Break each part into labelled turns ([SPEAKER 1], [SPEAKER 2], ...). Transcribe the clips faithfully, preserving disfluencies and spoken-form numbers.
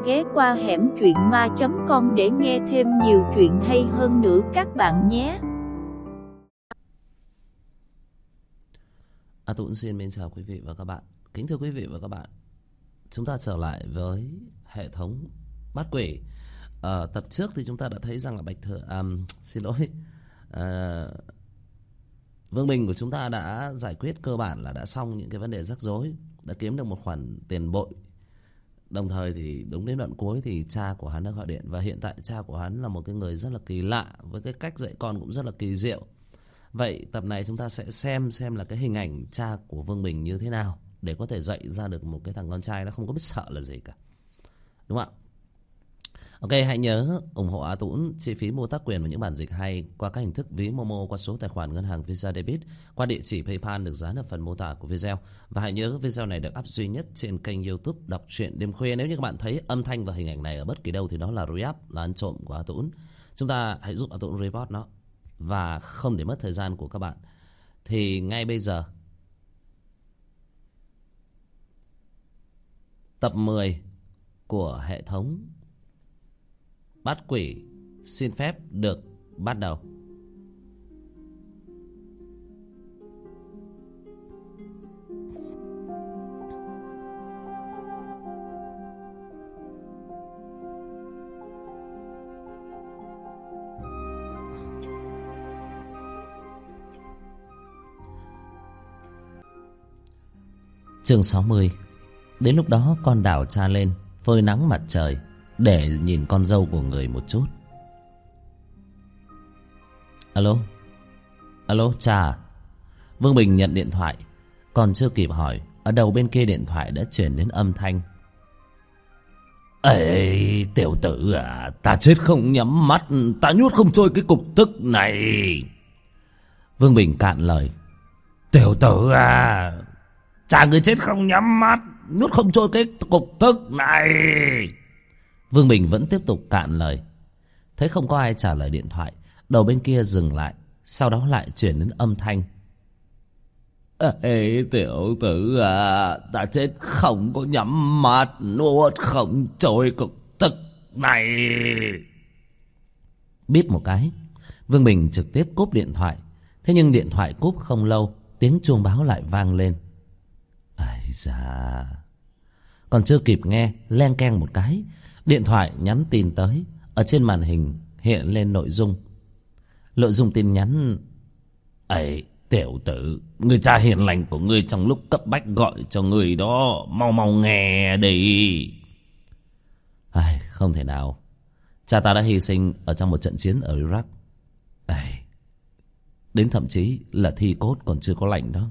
[SPEAKER 1] ghé qua hẻm truyện ma chấm com để nghe thêm nhiều chuyện hay hơn nữa các bạn nhé.
[SPEAKER 2] A Tũng xin mến chào quý vị và các bạn. Kính thưa quý vị và các bạn, chúng ta trở lại với hệ thống bắt quỷ. Ở tập trước thì chúng ta đã thấy rằng là Bạch Thừa à, xin lỗi à, Vương Bình của chúng ta đã giải quyết cơ bản là đã xong những cái vấn đề rắc rối, đã kiếm được một khoản tiền bội. Đồng thời thì đúng đến đoạn cuối thì cha của hắn đã gọi điện. Và hiện tại cha của hắn là một cái người rất là kỳ lạ, với cái cách dạy con cũng rất là kỳ diệu. Vậy tập này chúng ta sẽ xem xem là cái hình ảnh cha của Vương Bình như thế nào, để có thể dạy ra được một cái thằng con trai nó không có biết sợ là gì cả. Đúng không ạ? Ok, hãy nhớ ủng hộ A Tũng chi phí mua tác quyền và những bản dịch hay qua các hình thức ví Momo, qua số tài khoản ngân hàng Visa Debit, qua địa chỉ PayPal được dán ở phần mô tả của video. Và hãy nhớ video này được up duy nhất trên kênh YouTube Đọc Truyện Đêm Khuya. Nếu như các bạn thấy âm thanh và hình ảnh này ở bất kỳ đâu thì đó là re-up, là ăn trộm của A Tũng. Chúng ta hãy giúp A Tũng report nó. Và không để mất thời gian của các bạn thì ngay bây giờ tập mười của hệ thống bắt quỷ xin phép được bắt đầu. Chương sáu mươi. Đến lúc đó con đảo cha lên phơi nắng mặt trời để nhìn con dâu của người một chút. Alo. Alo cha. Vương Bình nhận điện thoại. Còn chưa kịp hỏi, ở đầu bên kia điện thoại đã chuyển đến âm thanh. Ê tiểu tử à, ta chết không nhắm mắt, ta nuốt không trôi cái cục tức này. Vương Bình cạn lời. Tiểu tử à, cha người chết không nhắm mắt, nuốt không trôi cái cục tức này. Vương Bình vẫn tiếp tục cạn lời. Thấy không có ai trả lời điện thoại, đầu bên kia dừng lại. Sau đó lại chuyển đến âm thanh. Ê tiểu tử à, ta chết không có nhắm mắt, nuốt không trôi cục tức này. Bíp một cái, Vương Bình trực tiếp cúp điện thoại. Thế nhưng điện thoại cúp không lâu, tiếng chuông báo lại vang lên. Ây da. Còn chưa kịp nghe, leng keng một cái, điện thoại nhắn tin tới. Ở trên màn hình hiện lên nội dung. Nội dung tin nhắn. Ấy tiểu tử, người cha hiền lành của ngươi trong lúc cấp bách gọi cho người đó, mau mau nghe đi. Ai, không thể nào. Cha ta đã hy sinh ở trong một trận chiến ở Iraq. Ấy, đến thậm chí là thi cốt còn chưa có lạnh đó.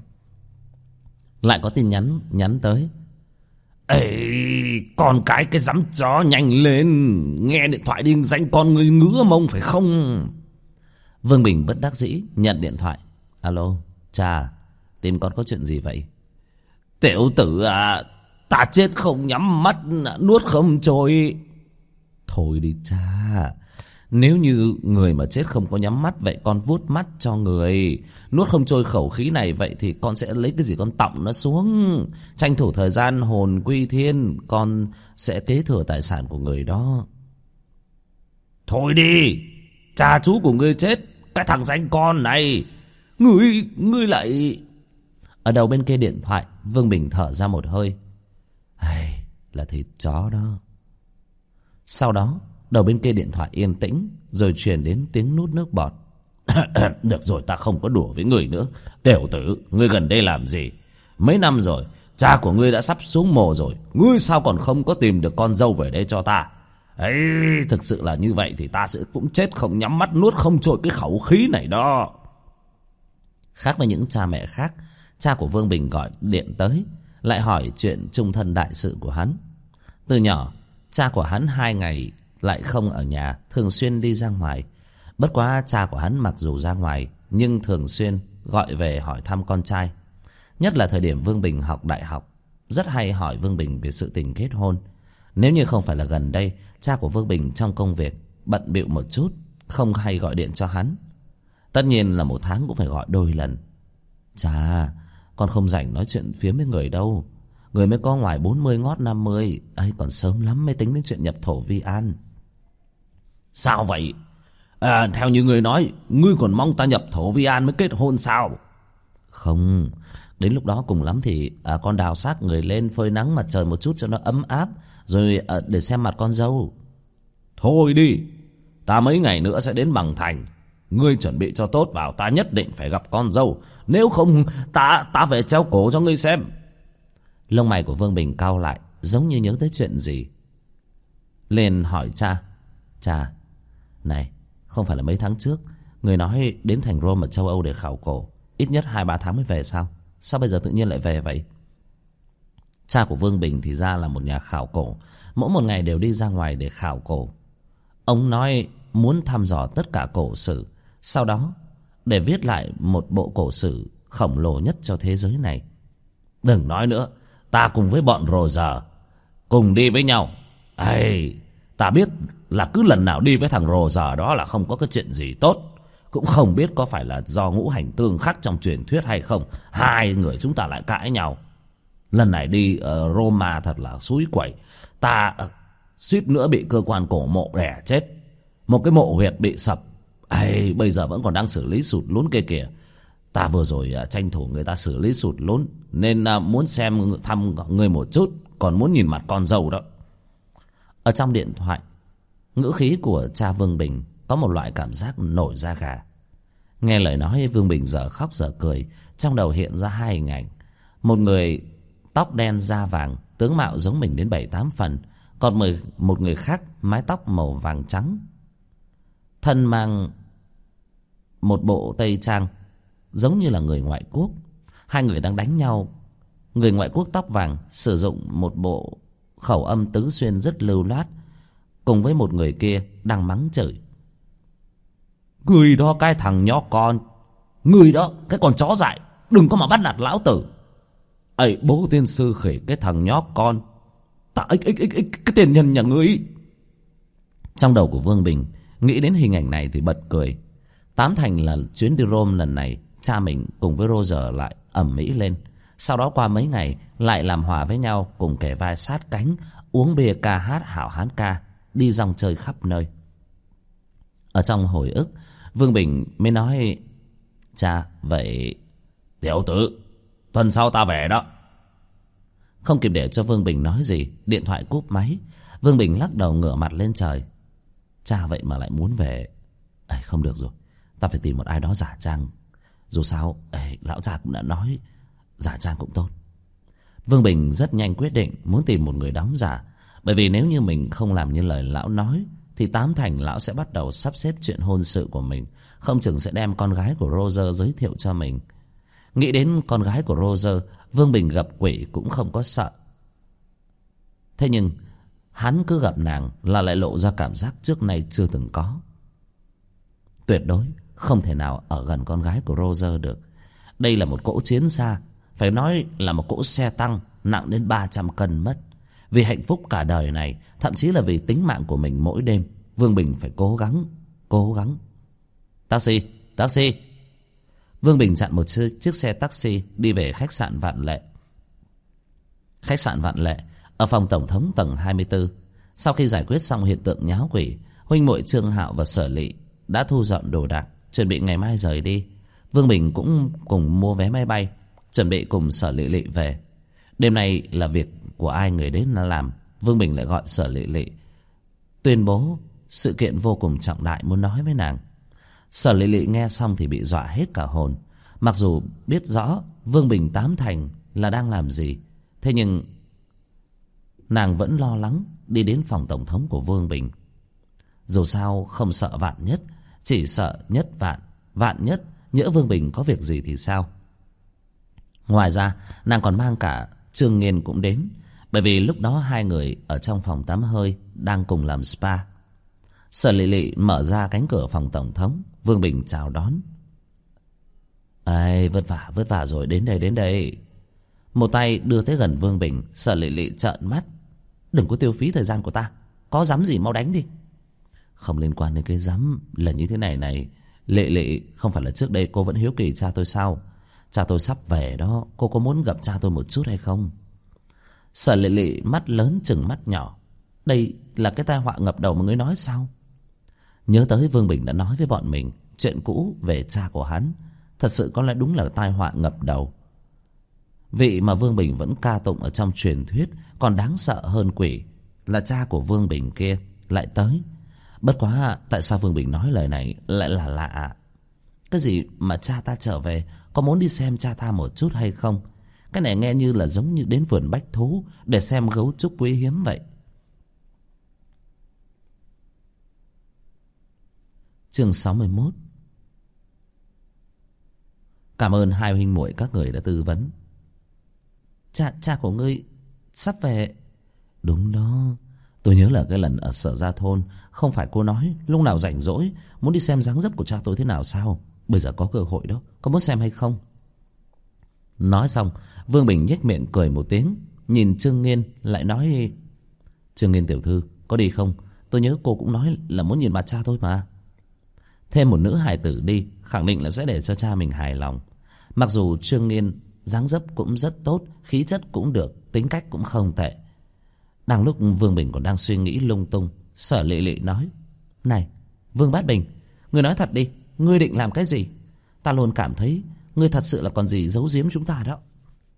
[SPEAKER 2] Lại có tin nhắn nhắn tới. Ê, con cái cái dám chó, nhanh lên, nghe điện thoại đi, danh con người ngứa mông phải không? Vương Bình bất đắc dĩ nhận điện thoại. Alo, cha, tin con có chuyện gì vậy? Tiểu tử à, ta chết không nhắm mắt, nuốt không trôi. Thôi đi cha, nếu như người mà chết không có nhắm mắt, vậy con vuốt mắt cho người. Nuốt không trôi khẩu khí này, vậy thì con sẽ lấy cái gì con tọng nó xuống. Tranh thủ thời gian hồn quy thiên, con sẽ kế thừa tài sản của người đó. Thôi đi, cha chú của ngươi chết, cái thằng danh con này. Ngươi, ngươi lại... Ở đầu bên kia điện thoại, Vương Bình thở ra một hơi. Hay là thịt chó đó. Sau đó đầu bên kia điện thoại yên tĩnh, rồi truyền đến tiếng nuốt nước bọt. Được rồi, ta không có đùa với người nữa. Tiểu tử, ngươi gần đây làm gì? Mấy năm rồi, cha của ngươi đã sắp xuống mồ rồi, ngươi sao còn không có tìm được con dâu về đây cho ta? Ấy, thực sự là như vậy thì ta sẽ cũng chết không nhắm mắt, nuốt không trôi cái khẩu khí này đó. Khác với những cha mẹ khác, cha của Vương Bình gọi điện tới, lại hỏi chuyện chung thân đại sự của hắn. Từ nhỏ, cha của hắn hai ngày lại không ở nhà, thường xuyên đi ra ngoài. Bất quá cha của hắn mặc dù ra ngoài, nhưng thường xuyên gọi về hỏi thăm con trai. Nhất là thời điểm Vương Bình học đại học, rất hay hỏi Vương Bình về sự tình kết hôn. Nếu như không phải là gần đây, cha của Vương Bình trong công việc bận bịu một chút, không hay gọi điện cho hắn. Tất nhiên là một tháng cũng phải gọi đôi lần. Cha, con không rảnh nói chuyện phía với người đâu. Người mới có ngoài bốn mươi ngót năm mươi ấy, còn sớm lắm mới tính đến chuyện nhập thổ vi an.
[SPEAKER 3] Sao vậy? À, theo như ngươi nói, ngươi còn mong ta nhập thổ vi an mới kết hôn sao?
[SPEAKER 2] Không, đến lúc đó cùng lắm thì à, con đào xác người lên phơi nắng mặt trời một chút cho nó ấm áp, rồi à, để xem mặt con dâu.
[SPEAKER 3] Thôi đi, ta mấy ngày nữa sẽ đến Bằng Thành. Ngươi chuẩn bị cho tốt vào, ta nhất định phải gặp con dâu. Nếu không ta ta phải treo cổ cho ngươi xem.
[SPEAKER 2] Lông mày của Vương Bình cau lại, giống như nhớ tới chuyện gì. Liền hỏi cha. Cha, này, không phải là mấy tháng trước người nói đến thành Rome ở châu Âu để khảo cổ, ít nhất hai ba tháng mới về sao? Sao bây giờ tự nhiên lại về vậy? Cha của Vương Bình thì ra là một nhà khảo cổ, mỗi một ngày đều đi ra ngoài để khảo cổ. Ông nói muốn thăm dò tất cả cổ sử, sau đó để viết lại một bộ cổ sử khổng lồ nhất cho thế giới này.
[SPEAKER 3] Đừng nói nữa, ta cùng với bọn Roger cùng đi với nhau. Ây, ta biết là cứ lần nào đi với thằng Roger đó là không có cái chuyện gì tốt. Cũng không biết có phải là do ngũ hành tương khắc trong truyền thuyết hay không, hai người chúng ta lại cãi nhau. Lần này đi ở Roma thật là xúi quẩy. Ta suýt nữa bị cơ quan cổ mộ đẻ chết. Một cái mộ huyệt bị sập. Ây, bây giờ vẫn còn đang xử lý sụt lún kia kìa. Ta vừa rồi tranh thủ người ta xử lý sụt lún, nên muốn xem thăm người một chút, còn muốn nhìn mặt con dâu đó.
[SPEAKER 2] Ở trong điện thoại, ngữ khí của cha Vương Bình có một loại cảm giác nổi da gà. Nghe lời nói, Vương Bình giờ khóc giờ cười. Trong đầu hiện ra hai hình ảnh. Một người tóc đen da vàng, tướng mạo giống mình đến bảy tám phần. Còn một người khác mái tóc màu vàng trắng, thân mang một bộ tây trang, giống như là người ngoại quốc. Hai người đang đánh nhau. Người ngoại quốc tóc vàng sử dụng một bộ khẩu âm tứ xuyên rất lưu loát, cùng với một người kia đang mắng chửi.
[SPEAKER 3] Người đó cái thằng nhóc con, người đó cái con chó dại, đừng có mà bắt nạt lão tử. Ấy bố tiên sư khỉ, cái thằng nhóc con, ta ích ích ích ích cái tiền nhân nhà ngươi.
[SPEAKER 2] Trong đầu của Vương Bình nghĩ đến hình ảnh này thì bật cười. Tám thành là chuyến đi Rome lần này cha mình cùng với Roger lại ầm ĩ lên. Sau đó qua mấy ngày lại làm hòa với nhau, cùng kề vai sát cánh, uống bia ca hát hảo hán ca, đi dòng chơi khắp nơi. Ở trong hồi ức, Vương Bình mới nói: Cha, vậy
[SPEAKER 3] tiểu tử, tuần sau ta về đó.
[SPEAKER 2] Không kịp để cho Vương Bình nói gì, điện thoại cúp máy. Vương Bình lắc đầu ngửa mặt lên trời. Cha vậy mà lại muốn về. Ê, không được rồi, ta phải tìm một ai đó giả trang. Dù sao ê, lão già cũng đã nói giả trang cũng tốt. Vương Bình rất nhanh quyết định muốn tìm một người đóng giả. Bởi vì nếu như mình không làm như lời lão nói thì tám thành lão sẽ bắt đầu sắp xếp chuyện hôn sự của mình. Không chừng sẽ đem con gái của Roger giới thiệu cho mình. Nghĩ đến con gái của Roger, Vương Bình gặp quỷ cũng không có sợ. Thế nhưng hắn cứ gặp nàng là lại lộ ra cảm giác trước nay chưa từng có. Tuyệt đối không thể nào ở gần con gái của Roger được. Đây là một cỗ chiến xa, phải nói là một cỗ xe tăng nặng đến ba trăm cân mất. Vì hạnh phúc cả đời này, thậm chí là vì tính mạng của mình mỗi đêm, Vương Bình phải cố gắng, cố gắng. Taxi, taxi. Vương Bình chặn một chiếc xe taxi đi về khách sạn Vạn Lệ. Khách sạn Vạn Lệ ở phòng tổng thống tầng hai mươi tư. Sau khi giải quyết xong hiện tượng nháo quỷ, huynh muội Trương Hạo và Sở Lị đã thu dọn đồ đạc, chuẩn bị ngày mai rời đi. Vương Bình cũng cùng mua vé máy bay, chuẩn bị cùng Sở Lị Lị về. Đêm nay là việc của ai người đến là làm. Vương Bình lại gọi Sở Lị Lị, tuyên bố sự kiện vô cùng trọng đại muốn nói với nàng. Sở Lị Lị nghe xong thì bị dọa hết cả hồn. Mặc dù biết rõ Vương Bình tám thành là đang làm gì, thế nhưng nàng vẫn lo lắng đi đến phòng tổng thống của Vương Bình. Dù sao không sợ vạn nhất, chỉ sợ nhất vạn. Vạn nhất nhỡ Vương Bình có việc gì thì sao? Ngoài ra nàng còn mang cả Trương Nghiên cũng đến. Bởi vì lúc đó hai người ở trong phòng tắm hơi đang cùng làm spa. Sở Lị Lị mở ra cánh cửa phòng tổng thống. Vương Bình chào đón. Ây, vất vả vất vả rồi, đến đây đến đây. Một tay đưa tới gần Vương Bình. Sở Lị Lị trợn mắt. Đừng có tiêu phí thời gian của ta, có dám gì mau đánh đi. Không liên quan đến cái dám. Là như thế này này, Lị Lị, không phải là trước đây cô vẫn hiếu kỳ cha tôi sao? Cha tôi sắp về đó, cô có muốn gặp cha tôi một chút hay không? Sở Lệ Lệ mắt lớn chừng mắt nhỏ. Đây là cái tai họa ngập đầu mà ngươi nói sao? Nhớ tới Vương Bình đã nói với bọn mình chuyện cũ về cha của hắn. Thật sự có lẽ đúng là tai họa ngập đầu. Vị mà Vương Bình vẫn ca tụng ở trong truyền thuyết còn đáng sợ hơn quỷ là cha của Vương Bình kia lại tới. Bất quá tại sao Vương Bình nói lời này lại là lạ? Cái gì mà cha ta trở về, có muốn đi xem cha ta một chút hay không? Cái này nghe như là giống như đến vườn bách thú để xem gấu trúc quý hiếm vậy. Chương sáu mươi mốt. Cảm ơn hai huynh muội các người đã tư vấn. Cha, cha của ngươi sắp về. Đúng đó. Tôi nhớ là cái lần ở Sở Gia Thôn, không phải cô nói lúc nào rảnh rỗi muốn đi xem dáng dấp của cha tôi thế nào sao? Bây giờ có cơ hội đó, có muốn xem hay không? Nói xong, Vương Bình nhếch miệng cười một tiếng, nhìn Trương Nghiên lại nói: Trương Nghiên tiểu thư, có đi không? Tôi nhớ cô cũng nói là muốn nhìn mặt cha tôi mà. Thêm một nữ hài tử đi, khẳng định là sẽ để cho cha mình hài lòng. Mặc dù Trương Nghiên dáng dấp cũng rất tốt, khí chất cũng được, tính cách cũng không tệ. Đang lúc Vương Bình còn đang suy nghĩ lung tung, Sở Lệ Lệ nói: Này Vương Bát Bình, ngươi nói thật đi, ngươi định làm cái gì? Ta luôn cảm thấy ngươi thật sự là còn gì giấu giếm chúng ta đó.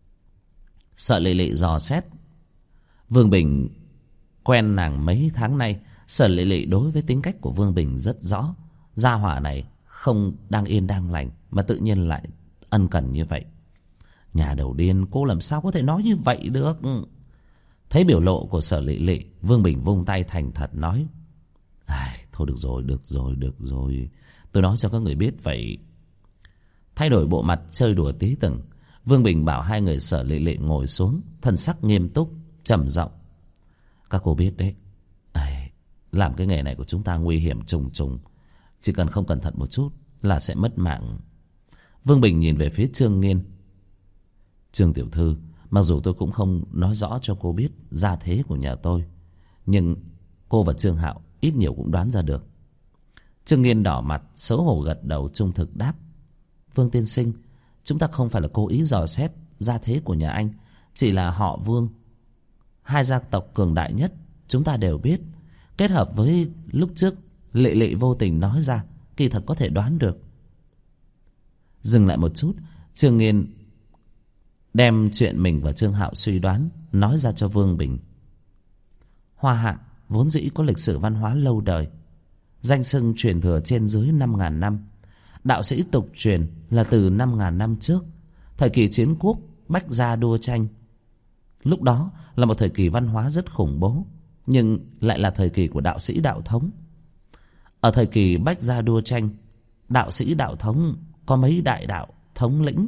[SPEAKER 2] Sở Lệ Lệ dò xét. Vương Bình quen nàng mấy tháng nay, Sở Lệ Lệ đối với tính cách của Vương Bình rất rõ. Gia hỏa này không đang yên đang lành mà tự nhiên lại ân cần như vậy. Nhà đầu điên, cô làm sao có thể nói như vậy được? Thấy biểu lộ của Sở Lệ Lệ, Vương Bình vung tay thành thật nói: Ai, thôi được rồi, được rồi, được rồi. Tôi nói cho các người biết vậy. Thay đổi bộ mặt chơi đùa tí từng, Vương Bình bảo hai người Sở Lệ Lệ ngồi xuống, thần sắc nghiêm túc, trầm giọng: Các cô biết đấy, ai, làm cái nghề này của chúng ta nguy hiểm trùng trùng. Chỉ cần không cẩn thận một chút là sẽ mất mạng. Vương Bình nhìn về phía Trương Nghiên. Trương tiểu thư, mặc dù tôi cũng không nói rõ cho cô biết gia thế của nhà tôi, nhưng cô và Trương Hạo ít nhiều cũng đoán ra được. Trương Nghiên đỏ mặt, xấu hổ gật đầu trung thực đáp: Vương tiên sinh, chúng ta không phải là cố ý dò xét gia thế của nhà anh, chỉ là họ Vương, hai gia tộc cường đại nhất chúng ta đều biết. Kết hợp với lúc trước Lệ Lệ vô tình nói ra, kỳ thật có thể đoán được. Dừng lại một chút, Trương Nghiên đem chuyện mình và Trương Hạo suy đoán nói ra cho Vương Bình. Hoa Hạ vốn dĩ có lịch sử văn hóa lâu đời, danh xưng truyền thừa trên dưới năm ngàn năm. Đạo sĩ tục truyền là từ năm ngàn năm trước, thời kỳ chiến quốc bách gia đua tranh. Lúc đó là một thời kỳ văn hóa rất khủng bố, nhưng lại là thời kỳ của đạo sĩ đạo thống. Ở thời kỳ bách gia đua tranh, đạo sĩ đạo thống có mấy đại đạo thống lĩnh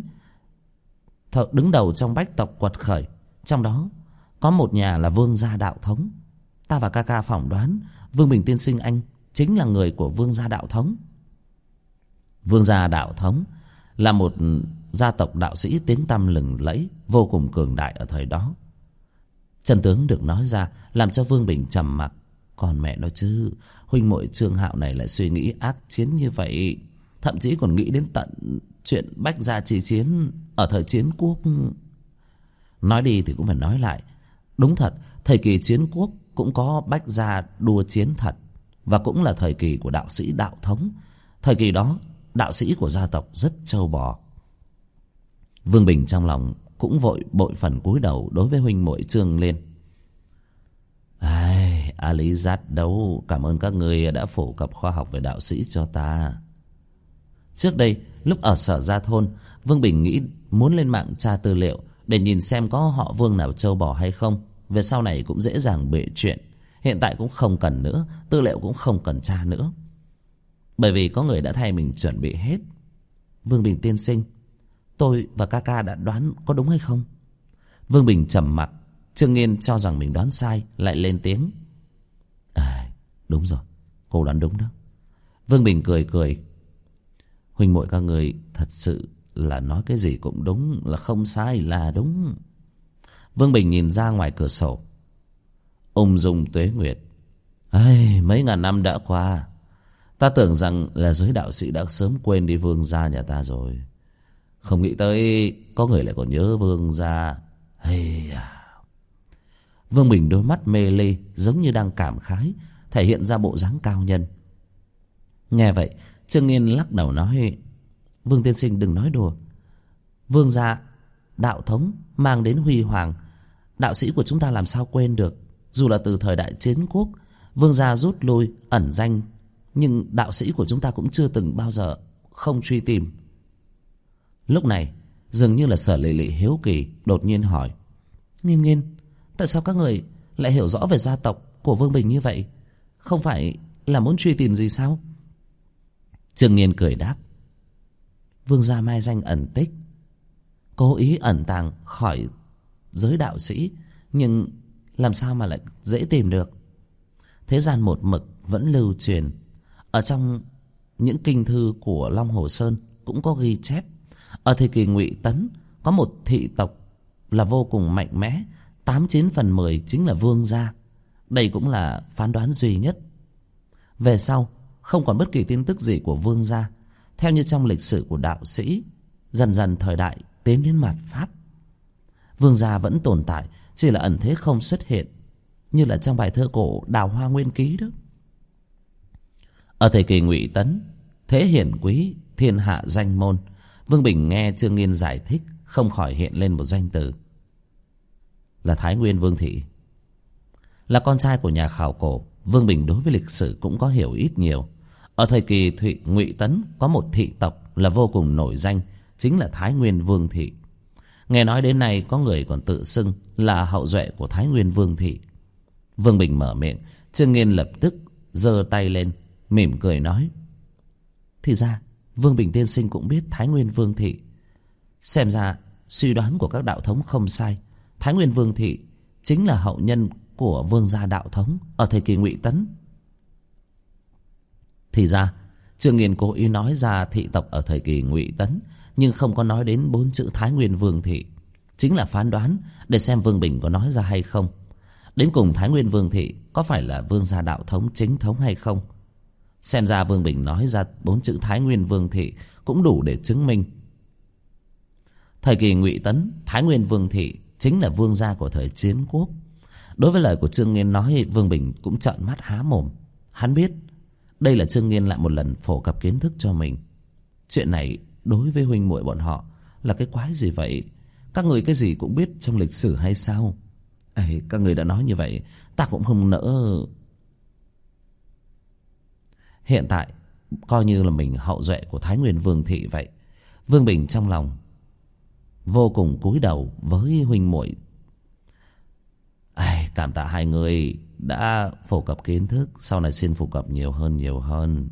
[SPEAKER 2] đứng đầu trong bách tộc quật khởi. Trong đó có một nhà là Vương gia đạo thống. Ta và ca ca phỏng đoán Vương Bình tiên sinh anh chính là người của Vương gia đạo thống. Vương gia đạo thống là một gia tộc đạo sĩ tiếng tăm lừng lẫy, vô cùng cường đại ở thời đó. Chân tướng được nói ra làm cho Vương Bình trầm mặc. Còn mẹ nói chứ, huynh muội Trương Hạo này lại suy nghĩ ác chiến như vậy, thậm chí còn nghĩ đến tận chuyện bách gia chi chiến ở thời chiến quốc. Nói đi thì cũng phải nói lại, đúng thật, thời kỳ chiến quốc cũng có bách gia đua chiến thật, và cũng là thời kỳ của đạo sĩ đạo thống. Thời kỳ đó đạo sĩ của gia tộc rất trâu bò. Vương Bình trong lòng cũng vội bội phần cúi đầu đối với huynh muội Trương Liên. Ai, A Lý Giát đâu, cảm ơn các người đã phổ cập khoa học về đạo sĩ cho ta. Trước đây, lúc ở Sở Gia Thôn, Vương Bình nghĩ muốn lên mạng tra tư liệu để nhìn xem có họ Vương nào trâu bò hay không. Về sau này cũng dễ dàng bể chuyện. Hiện tại cũng không cần nữa, tư liệu cũng không cần tra nữa, bởi vì có người đã thay mình chuẩn bị hết. Vương Bình tiên sinh, tôi và ca ca đã đoán có đúng hay không? Vương Bình trầm mặc. Trương Nghiên cho rằng mình đoán sai, lại lên tiếng: À, đúng rồi, cô đoán đúng đó. Vương Bình cười cười. Huynh muội các người thật sự là nói cái gì cũng đúng, là không sai là đúng. Vương Bình nhìn ra ngoài cửa sổ. Ung dung tuế nguyệt. Ai, mấy ngàn năm đã qua, ta tưởng rằng là giới đạo sĩ đã sớm quên đi Vương gia nhà ta rồi. Không nghĩ tới có người lại còn nhớ Vương gia. Hay à. Vương Bình đôi mắt mê ly, giống như đang cảm khái, thể hiện ra bộ dáng cao nhân. Nghe vậy, Trương Nghiên lắc đầu nói: Vương tiên sinh đừng nói đùa. Vương gia đạo thống mang đến huy hoàng, đạo sĩ của chúng ta làm sao quên được. Dù là từ thời đại chiến quốc, vương gia rút lui ẩn danh, nhưng đạo sĩ của chúng ta cũng chưa từng bao giờ không truy tìm. Lúc này dường như là Sở Lệ Lệ hiếu kỳ, đột nhiên hỏi: Nghiên Nghiên, tại sao các người lại hiểu rõ về gia tộc của Vương Bình như vậy? Không phải là muốn truy tìm gì sao? Trương Nghiên cười đáp: Vương gia mai danh ẩn tích, cố ý ẩn tàng khỏi giới đạo sĩ, nhưng làm sao mà lại dễ tìm được. Thế gian một mực vẫn lưu truyền. Ở trong những kinh thư của Long Hồ Sơn cũng có ghi chép, ở thời kỳ Ngụy Tấn có một thị tộc là vô cùng mạnh mẽ, tám chín phần mười chính là vương gia. Đây cũng là phán đoán duy nhất. Về sau không còn bất kỳ tin tức gì của vương gia. Theo như trong lịch sử của đạo sĩ, dần dần thời đại tiến đến mạt Pháp, vương gia vẫn tồn tại, chỉ là ẩn thế không xuất hiện, như là trong bài thơ cổ Đào Hoa Nguyên Ký đó. Ở thời kỳ Ngụy Tấn, thế hiển quý, thiên hạ danh môn. Vương Bình nghe Trương Nghiên giải thích, không khỏi hiện lên một danh từ, là Thái Nguyên Vương Thị. Là con trai của nhà khảo cổ, Vương Bình đối với lịch sử cũng có hiểu ít nhiều. Ở thời kỳ Thụy Ngụy Tấn có một thị tộc là vô cùng nổi danh, chính là Thái Nguyên Vương Thị. Nghe nói đến nay có người còn tự xưng là hậu duệ của Thái Nguyên Vương Thị. Vương Bình mở miệng, Trương Nghiên lập tức giơ tay lên, mỉm cười nói: Thì ra Vương Bình tiên sinh cũng biết Thái Nguyên Vương Thị. Xem ra suy đoán của các đạo thống không sai, Thái Nguyên Vương Thị chính là hậu nhân của vương gia đạo thống ở thời kỳ Ngụy Tấn. Thì ra Trương Nghiên cố ý nói ra thị tộc ở thời kỳ Ngụy Tấn, nhưng không có nói đến bốn chữ Thái Nguyên Vương Thị, chính là phán đoán để xem Vương Bình có nói ra hay không. Đến cùng Thái Nguyên Vương Thị có phải là vương gia đạo thống chính thống hay không? Xem ra Vương Bình nói ra bốn chữ Thái Nguyên Vương Thị cũng đủ để chứng minh. Thời kỳ Ngụy Tấn, Thái Nguyên Vương Thị chính là vương gia của thời chiến quốc. Đối với lời của Trương Nghiên nói, Vương Bình cũng trợn mắt há mồm. Hắn biết đây là Trương Nghiên lại một lần phổ cập kiến thức cho mình. Chuyện này đối với huynh muội bọn họ là cái quái gì vậy? Các người cái gì cũng biết trong lịch sử hay sao? Ê, các người đã nói như vậy, ta cũng không nỡ. Hiện tại coi như là mình hậu duệ của Thái Nguyên Vương Thị vậy. Vương Bình trong lòng vô cùng cúi đầu với huynh muội. Ai, cảm tạ hai người đã phổ cập kiến thức, sau này xin phổ cập nhiều hơn nhiều hơn.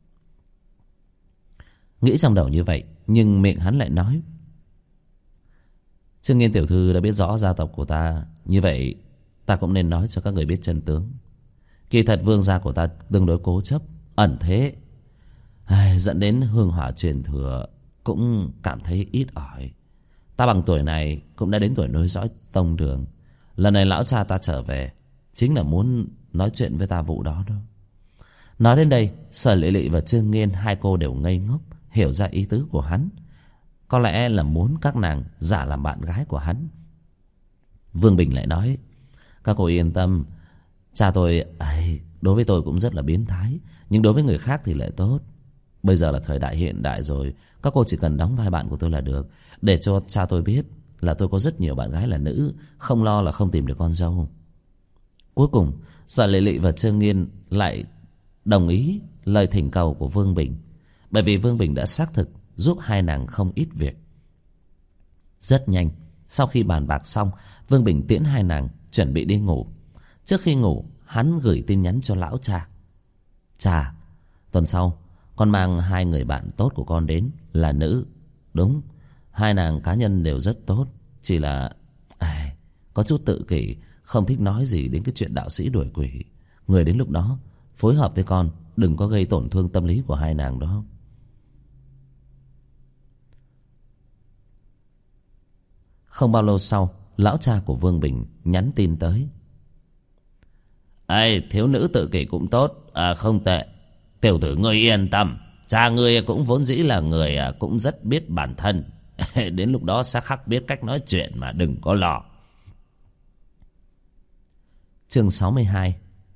[SPEAKER 2] Nghĩ trong đầu như vậy, nhưng miệng hắn lại nói: Trương Nghiên tiểu thư đã biết rõ gia tộc của ta, như vậy ta cũng nên nói cho các người biết chân tướng. Kỳ thật vương gia của ta tương đối cố chấp, ẩn thế, ai, dẫn đến hương hỏa truyền thừa cũng cảm thấy ít ỏi. Ta bằng tuổi này cũng đã đến tuổi nối dõi tông đường. Lần này lão cha ta trở về chính là muốn nói chuyện với ta vụ đó đâu. Nói đến đây, Sở Lệ Lệ và Trương Nghiên hai cô đều ngây ngốc, hiểu ra ý tứ của hắn. Có lẽ là muốn các nàng giả làm bạn gái của hắn. Vương Bình lại nói: Các cô yên tâm, cha tôi ấy, đối với tôi cũng rất là biến thái, nhưng đối với người khác thì lại tốt. Bây giờ là thời đại hiện đại rồi, các cô chỉ cần đóng vai bạn của tôi là được, để cho cha tôi biết là tôi có rất nhiều bạn gái là nữ, không lo là không tìm được con dâu. Cuối cùng Sở Lệ Lệ và Trương Nghiên lại đồng ý lời thỉnh cầu của Vương Bình, bởi vì Vương Bình đã xác thực giúp hai nàng không ít việc. Rất nhanh, sau khi bàn bạc xong, Vương Bình tiễn hai nàng chuẩn bị đi ngủ. Trước khi ngủ, hắn gửi tin nhắn cho lão cha: Cha, tuần sau con mang hai người bạn tốt của con đến, là nữ. Đúng, hai nàng cá nhân đều rất tốt, chỉ là à, có chút tự kỷ, không thích nói gì đến cái chuyện đạo sĩ đuổi quỷ. Người đến lúc đó phối hợp với con, đừng có gây tổn thương tâm lý của hai nàng đó. Không bao lâu sau, lão cha của Vương Bình nhắn tin tới: Ê, thiếu nữ tự kỷ cũng tốt, à, không tệ. Tiểu tử ngươi yên tâm, cha ngươi cũng vốn dĩ là người à, cũng rất biết bản thân. Đến lúc đó sẽ khắc biết cách nói chuyện mà đừng có lo. Chương sáu mươi hai.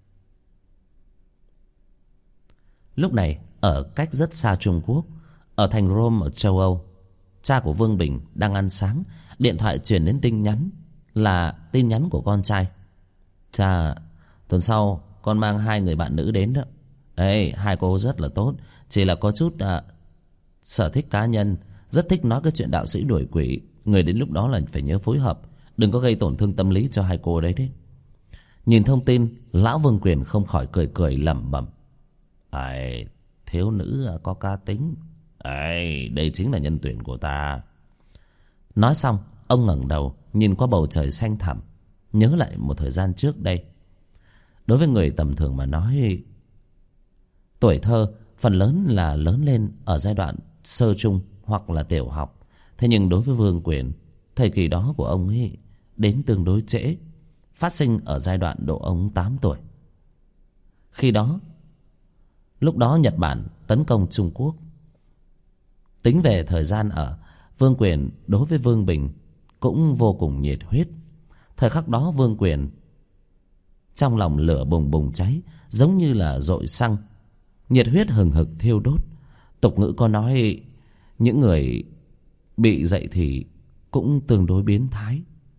[SPEAKER 2] Lúc này ở cách rất xa Trung Quốc, ở thành Rome ở châu Âu, cha của Vương Bình đang ăn sáng. Điện thoại truyền đến tin nhắn, là tin nhắn của con trai. Cha, tuần sau con mang hai người bạn nữ đến đó. Ê, hai cô rất là tốt, chỉ là có chút à, sở thích cá nhân, rất thích nói cái chuyện đạo sĩ đuổi quỷ. Người đến lúc đó là phải nhớ phối hợp, đừng có gây tổn thương tâm lý cho hai cô đấy đấy. Nhìn thông tin, lão Vương Quyền không khỏi cười cười lẩm bẩm. Ai, thiếu nữ có cá tính. Ai, đây chính là nhân tuyển của ta. Nói xong, ông ngẩng đầu nhìn qua bầu trời xanh thẳm, nhớ lại một thời gian trước đây. Đối với người tầm thường mà nói, tuổi thơ phần lớn là lớn lên ở giai đoạn sơ trung hoặc là tiểu học. Thế nhưng đối với Vương Quyền, thời kỳ đó của ông ấy đến tương đối trễ, phát sinh ở giai đoạn độ ông tám tuổi. Khi đó, lúc đó Nhật Bản tấn công Trung Quốc. Tính về thời gian ở, Vương Quyền đối với Vương Bình cũng vô cùng nhiệt huyết. Thời khắc đó Vương Quyền trong lòng lửa bùng bùng cháy, giống như là dội xăng, nhiệt huyết hừng hực thiêu đốt. Tục ngữ có nói, những người bị dậy thì cũng tương đối biến thái.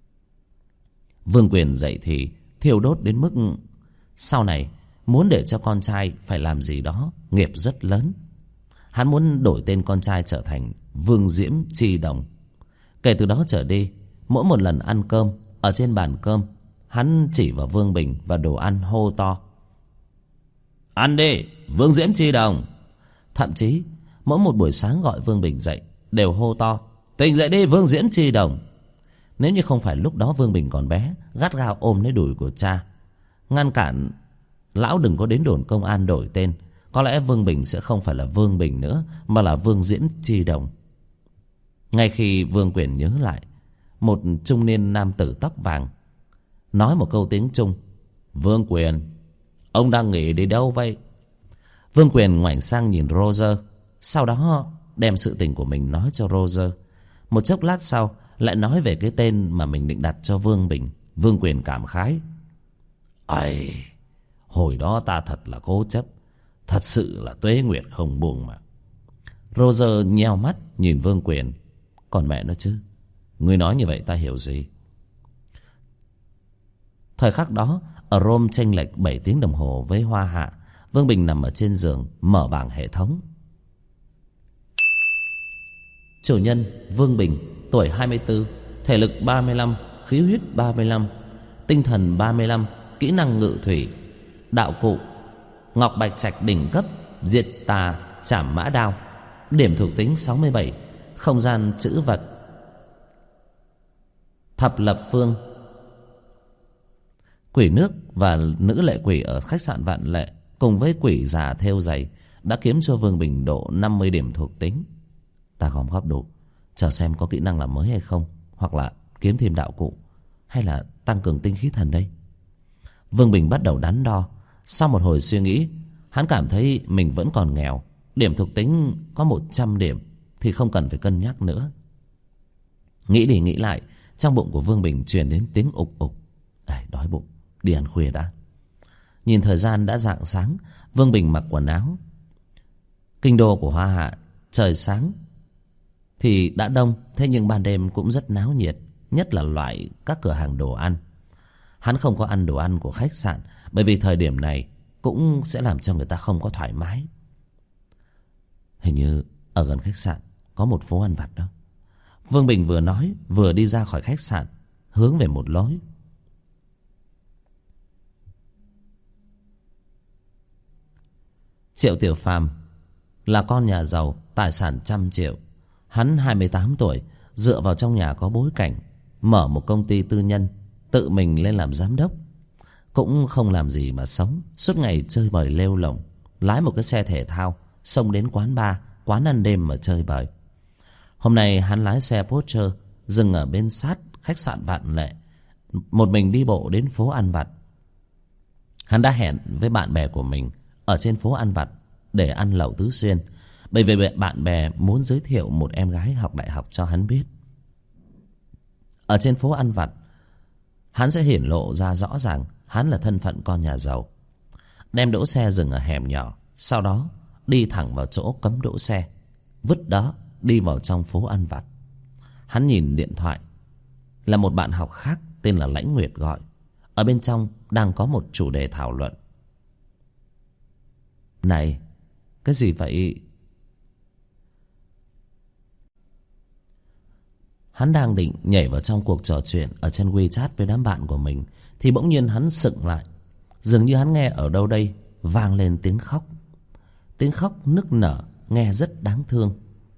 [SPEAKER 2] Vương Quyền dậy thì thiêu đốt đến mức sau này muốn để cho con trai phải làm gì đó nghiệp rất lớn. Hắn muốn đổi tên con trai trở thành Vương Diễm Chi Đồng. Kể từ đó trở đi, mỗi một lần ăn cơm, ở trên bàn cơm, hắn chỉ vào Vương Bình và đồ ăn hô to: Ăn đi, Vương Diễm Chi Đồng. Thậm chí mỗi một buổi sáng gọi Vương Bình dậy đều hô to: Tỉnh dậy đi, Vương Diễm Chi Đồng. Nếu như không phải lúc đó Vương Bình còn bé, gắt gao ôm lấy đùi của cha, ngăn cản lão đừng có đến đồn công an đổi tên, có lẽ Vương Bình sẽ không phải là Vương Bình nữa, mà là Vương Diễm Chi Đồng. Ngay khi Vương Quyền nhớ lại, một trung niên nam tử tóc vàng nói một câu tiếng Trung: Vương Quyền, ông đang nghỉ đi đâu vậy? Vương Quyền ngoảnh sang nhìn Roger, sau đó đem sự tình của mình nói cho Roger. Một chốc lát sau lại nói về cái tên mà mình định đặt cho Vương Bình. Vương Quyền cảm khái: Ây, hồi đó ta thật là cố chấp, thật sự là tuế nguyệt không buông mà. Roger nheo mắt nhìn Vương Quyền: Còn mẹ nó chứ, ngươi nói như vậy ta hiểu gì? Thời khắc đó ở Rome chênh lệch bảy tiếng đồng hồ với Hoa Hạ. Vương Bình nằm ở trên giường, mở bảng hệ thống. Chủ nhân Vương Bình, tuổi hai mươi tư, thể lực ba mươi lăm, khí huyết ba mươi lăm, tinh thần ba mươi lăm, kỹ năng ngự thủy. Đạo cụ: Ngọc Bạch Trạch đỉnh cấp, diệt tà trảm mã đao. Điểm thuộc tính sáu mươi bảy. Không gian trữ vật thập lập phương. Quỷ nước và nữ lệ quỷ ở khách sạn Vạn Lệ cùng với quỷ già thêu giày đã kiếm cho Vương Bình độ năm mươi điểm thuộc tính. Ta gom góp đủ, chờ xem có kỹ năng làm mới hay không, hoặc là kiếm thêm đạo cụ, hay là tăng cường tinh khí thần đây. Vương Bình bắt đầu đắn đo. Sau một hồi suy nghĩ, hắn cảm thấy mình vẫn còn nghèo. Điểm thuộc tính có một trăm điểm thì không cần phải cân nhắc nữa. Nghĩ đi nghĩ lại, trong bụng của Vương Bình truyền đến tiếng ục ục. À, đói bụng, đi ăn khuya đã. Nhìn thời gian đã rạng sáng, Vương Bình mặc quần áo. Kinh đô của Hoa Hạ, trời sáng thì đã đông, thế nhưng ban đêm cũng rất náo nhiệt, nhất là loại các cửa hàng đồ ăn. Hắn không có ăn đồ ăn của khách sạn, bởi vì thời điểm này cũng sẽ làm cho người ta không có thoải mái. Hình như ở gần khách sạn có một phố ăn vặt đó. Vương Bình vừa nói vừa đi ra khỏi khách sạn, hướng về một lối. Triệu Tiểu Phàm là con nhà giàu, tài sản trăm triệu. Hắn hai mươi tám tuổi, dựa vào trong nhà có bối cảnh, mở một công ty tư nhân, tự mình lên làm giám đốc. Cũng không làm gì mà sống, suốt ngày chơi bời lêu lổng, lái một cái xe thể thao xông đến quán bar, quán ăn đêm mà chơi bời. Hôm nay hắn lái xe Porsche dừng ở bên sát khách sạn Vạn Lệ, một mình đi bộ đến phố ăn vặt. Hắn đã hẹn với bạn bè của mình ở trên phố ăn vặt để ăn lẩu Tứ Xuyên, bởi vì bạn bè muốn giới thiệu một em gái học đại học cho hắn biết. Ở trên phố ăn vặt, hắn sẽ hiển lộ ra rõ ràng hắn là thân phận con nhà giàu. Đem đỗ xe dừng ở hẻm nhỏ, sau đó đi thẳng vào chỗ cấm đỗ xe, vứt đó đi vào trong phố ăn vặt. Hắn nhìn điện thoại, là một bạn học khác tên là Lãnh Nguyệt gọi. Ở bên trong đang có một chủ đề thảo luận. Này, cái gì vậy? Hắn đang định nhảy vào trong cuộc trò chuyện ở trên WeChat với đám bạn của mình, thì bỗng nhiên hắn sững lại. Dường như hắn nghe ở đâu đây vang lên tiếng khóc. Tiếng khóc nức nở, nghe rất đáng thương.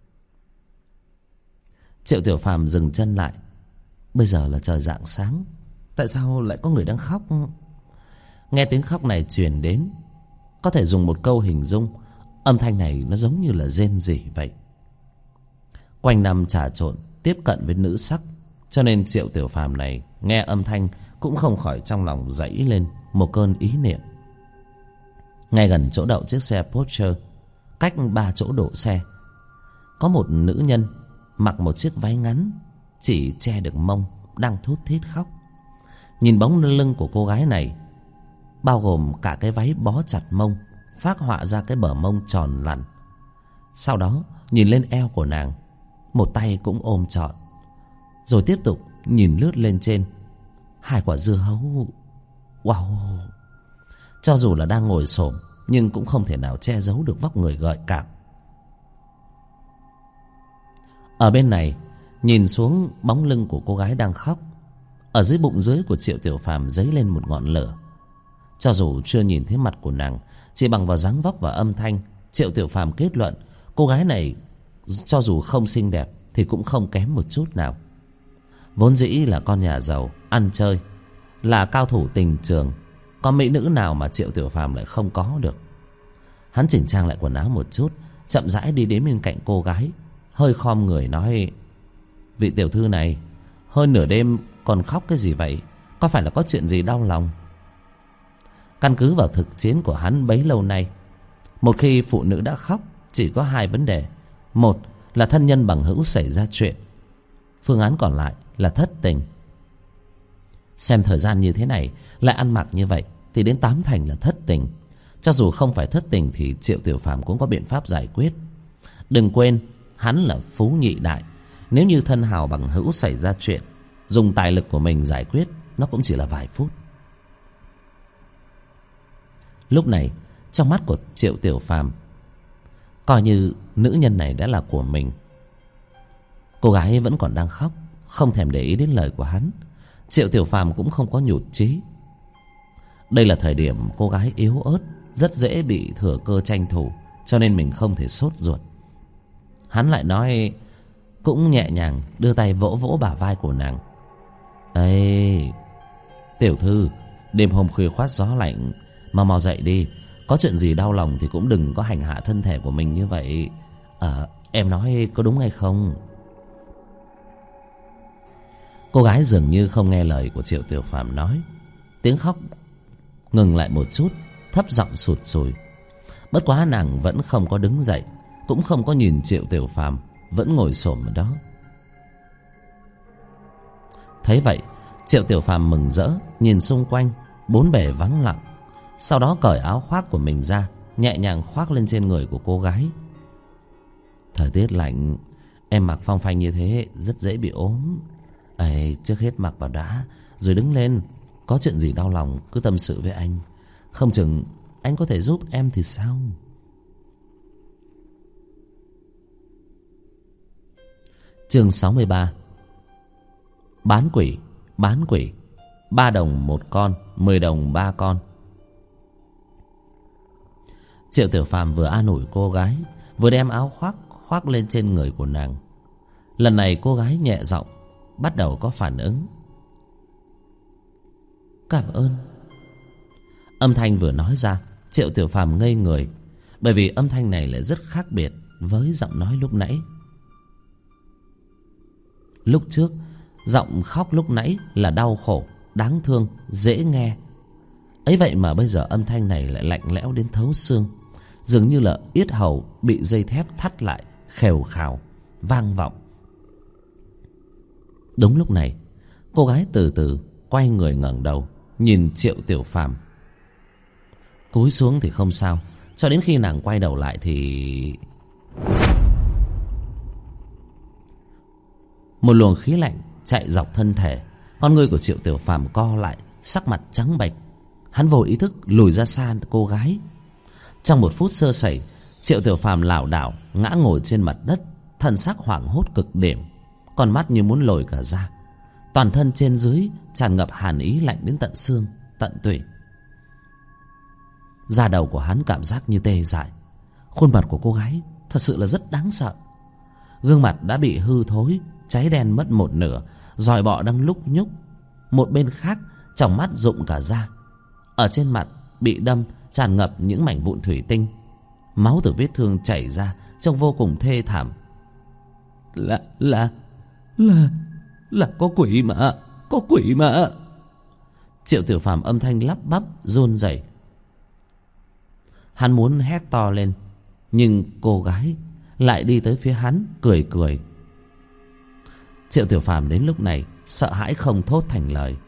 [SPEAKER 2] Triệu Tiểu Phàm dừng chân lại. Bây giờ là trời rạng sáng, tại sao lại có người đang khóc? Nghe tiếng khóc này truyền đến, có thể dùng một câu hình dung, âm thanh này nó giống như là rên rỉ vậy. Quanh năm trà trộn tiếp cận với nữ sắc, cho nên Triệu Tiểu Phàm này nghe âm thanh cũng không khỏi trong lòng dậy lên một cơn ý niệm. Ngay gần chỗ đậu chiếc xe Porsche, cách ba chỗ đổ xe, có một nữ nhân mặc một chiếc váy ngắn chỉ che được mông, đang thút thít khóc. Nhìn bóng lưng của cô gái này, bao gồm cả cái váy bó chặt mông, phác họa ra cái bờ mông tròn lẳn. Sau đó nhìn lên eo của nàng, một tay cũng ôm trọn. Rồi tiếp tục nhìn lướt lên trên, hai quả dưa hấu. Wow! Cho dù là đang ngồi xổm, nhưng cũng không thể nào che giấu được vóc người gợi cảm. Ở bên này, nhìn xuống bóng lưng của cô gái đang khóc, ở dưới bụng dưới của Triệu Tiểu Phàm dấy lên một ngọn lửa. Cho dù chưa nhìn thấy mặt của nàng, chỉ bằng vào dáng vóc và âm thanh, Triệu Tiểu Phàm kết luận cô gái này cho dù không xinh đẹp thì cũng không kém một chút nào. Vốn dĩ là con nhà giàu, ăn chơi, là cao thủ tình trường, có mỹ nữ nào mà Triệu Tiểu Phàm lại không có được. Hắn chỉnh trang lại quần áo một chút, chậm rãi đi đến bên cạnh cô gái, hơi khom người nói: Vị tiểu thư này, hơn nửa đêm còn khóc cái gì vậy? Có phải là có chuyện gì đau lòng? Căn cứ vào thực chiến của hắn bấy lâu nay, một khi phụ nữ đã khóc chỉ có hai vấn đề. Một là thân nhân bằng hữu xảy ra chuyện, phương án còn lại là thất tình. Xem thời gian như thế này, lại ăn mặc như vậy, thì đến tám thành là thất tình. Cho dù không phải thất tình thì Triệu Tiểu Phàm cũng có biện pháp giải quyết. Đừng quên, hắn là phú nhị đại. Nếu như thân hào bằng hữu xảy ra chuyện, dùng tài lực của mình giải quyết, nó cũng chỉ là vài phút. Lúc này, trong mắt của Triệu Tiểu Phàm, coi như nữ nhân này đã là của mình. Cô gái vẫn còn đang khóc, không thèm để ý đến lời của hắn. Triệu Tiểu Phàm cũng không có nhụt chí. Đây là thời điểm cô gái yếu ớt, rất dễ bị thừa cơ tranh thủ, cho nên mình không thể sốt ruột. Hắn lại nói, cũng nhẹ nhàng đưa tay vỗ vỗ bả vai của nàng: Ê, tiểu thư, đêm hôm khuya khoát gió lạnh, mau mau dậy đi. Có chuyện gì đau lòng thì cũng đừng có hành hạ thân thể của mình như vậy. À, em nói có đúng hay không? Cô gái dường như không nghe lời của Triệu Tiểu Phàm nói. Tiếng khóc ngừng lại một chút, thấp giọng sụt sùi. Bất quá nàng vẫn không có đứng dậy, cũng không có nhìn Triệu Tiểu Phàm, vẫn ngồi xổm ở đó. Thấy vậy, Triệu Tiểu Phàm mừng rỡ nhìn xung quanh, bốn bề vắng lặng. Sau đó cởi áo khoác của mình ra, nhẹ nhàng khoác lên trên người của cô gái. Thời tiết lạnh, em mặc phong phanh như thế rất dễ bị ốm. Ê, trước hết mặc vào đã, rồi đứng lên. Có chuyện gì đau lòng cứ tâm sự với anh, không chừng anh có thể giúp em thì sao. Chương sáu mươi ba. Bán quỷ, bán quỷ. Ba đồng một con, mười đồng ba con. Triệu Tiểu Phàm vừa an ủi cô gái, vừa đem áo khoác khoác lên trên người của nàng. Lần này cô gái nhẹ giọng, bắt đầu có phản ứng. Cảm ơn. Âm thanh vừa nói ra, Triệu Tiểu Phàm ngây người, bởi vì âm thanh này lại rất khác biệt với giọng nói lúc nãy. Lúc trước, giọng khóc lúc nãy là đau khổ, đáng thương, dễ nghe. Ấy vậy mà bây giờ âm thanh này lại lạnh lẽo đến thấu xương, dường như là yết hầu bị dây thép thắt lại, khều khào, vang vọng. Đúng lúc này, cô gái từ từ quay người ngẩng đầu, nhìn Triệu Tiểu Phàm. Cúi xuống thì không sao, cho đến khi nàng quay đầu lại thì một luồng khí lạnh chạy dọc thân thể. Con ngươi của Triệu Tiểu Phàm co lại, sắc mặt trắng bệch. Hắn vô ý thức lùi ra xa cô gái. Trong một phút sơ sẩy, Triệu Tiểu Phàm lảo đảo ngã ngồi trên mặt đất, thân xác hoảng hốt cực điểm, con mắt như muốn lồi cả ra. Toàn thân trên dưới tràn ngập hàn ý lạnh đến tận xương tận tủy. Da đầu của hắn cảm giác như tê dại. Khuôn mặt của cô gái thật sự là rất đáng sợ. Gương mặt đã bị hư thối, cháy đen mất một nửa, giòi bọ đang lúc nhúc. Một bên khác tròng mắt rụng cả ra. Ở trên mặt bị đâm tràn ngập những mảnh vụn thủy tinh. Máu từ vết thương chảy ra, trông vô cùng thê thảm. Là, là, là, là có quỷ mà, có quỷ mà. Triệu Tiểu Phàm âm thanh lắp bắp, run rẩy. Hắn muốn hét to lên, nhưng cô gái lại đi tới phía hắn, cười cười. Triệu Tiểu Phàm đến lúc này sợ hãi không thốt thành lời.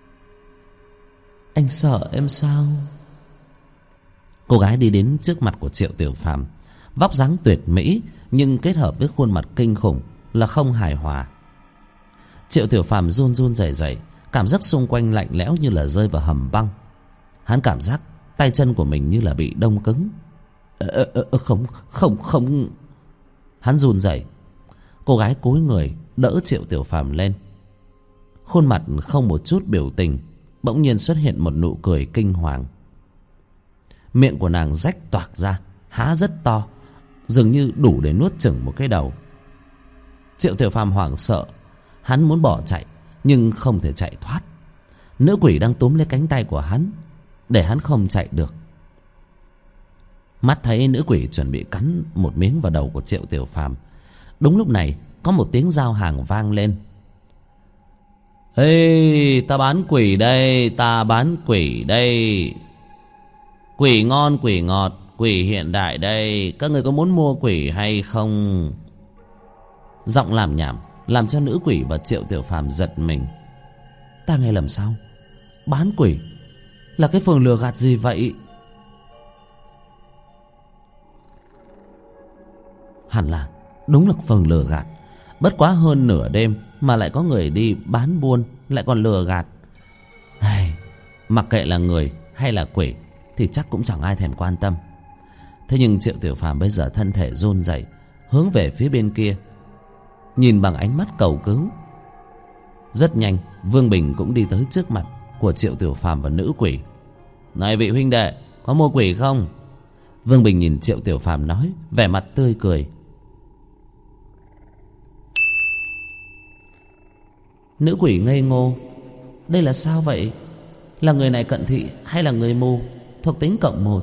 [SPEAKER 2] Anh sợ em sao? Cô gái đi đến trước mặt của Triệu Tiểu Phàm, vóc dáng tuyệt mỹ nhưng kết hợp với khuôn mặt kinh khủng là không hài hòa. Triệu Tiểu Phàm run run rẩy rẩy, cảm giác xung quanh lạnh lẽo như là rơi vào hầm băng. Hắn cảm giác tay chân của mình như là bị đông cứng. Ờ, ờ, không, không, không. Hắn run rẩy. Cô gái cúi người đỡ Triệu Tiểu Phàm lên. Khuôn mặt không một chút biểu tình, bỗng nhiên xuất hiện một nụ cười kinh hoàng. Miệng của nàng rách toạc ra, há rất to, dường như đủ để nuốt chửng một cái đầu. Triệu Tiểu Phàm hoảng sợ, hắn muốn bỏ chạy nhưng không thể chạy thoát. Nữ quỷ đang túm lấy cánh tay của hắn để hắn không chạy được. Mắt thấy nữ quỷ chuẩn bị cắn một miếng vào đầu của Triệu Tiểu Phàm. Đúng lúc này có một tiếng giao hàng vang lên. Ê, ta bán quỷ đây, ta bán quỷ đây. Quỷ ngon, quỷ ngọt, quỷ hiện đại đây. Các người có muốn mua quỷ hay không? Giọng làm nhảm làm cho nữ quỷ và Triệu Tiểu Phàm giật mình. Ta nghe lầm sao? Bán quỷ là cái phường lừa gạt gì vậy? Hẳn là đúng là phường lừa gạt. Bất quá hơn nửa đêm mà lại có người đi bán buôn, lại còn lừa gạt. Ai, mặc kệ là người hay là quỷ thì chắc cũng chẳng ai thèm quan tâm. Thế nhưng Triệu Tiểu Phàm bây giờ thân thể run rẩy, hướng về phía bên kia, nhìn bằng ánh mắt cầu cứu. Rất nhanh Vương Bình cũng đi tới trước mặt của Triệu Tiểu Phàm và nữ quỷ. Này vị huynh đệ, có mua quỷ không? Vương Bình nhìn Triệu Tiểu Phàm nói, vẻ mặt tươi cười. Nữ quỷ ngây ngô. Đây là sao vậy? Là người này cận thị hay là người mù? Thuộc tính cộng một.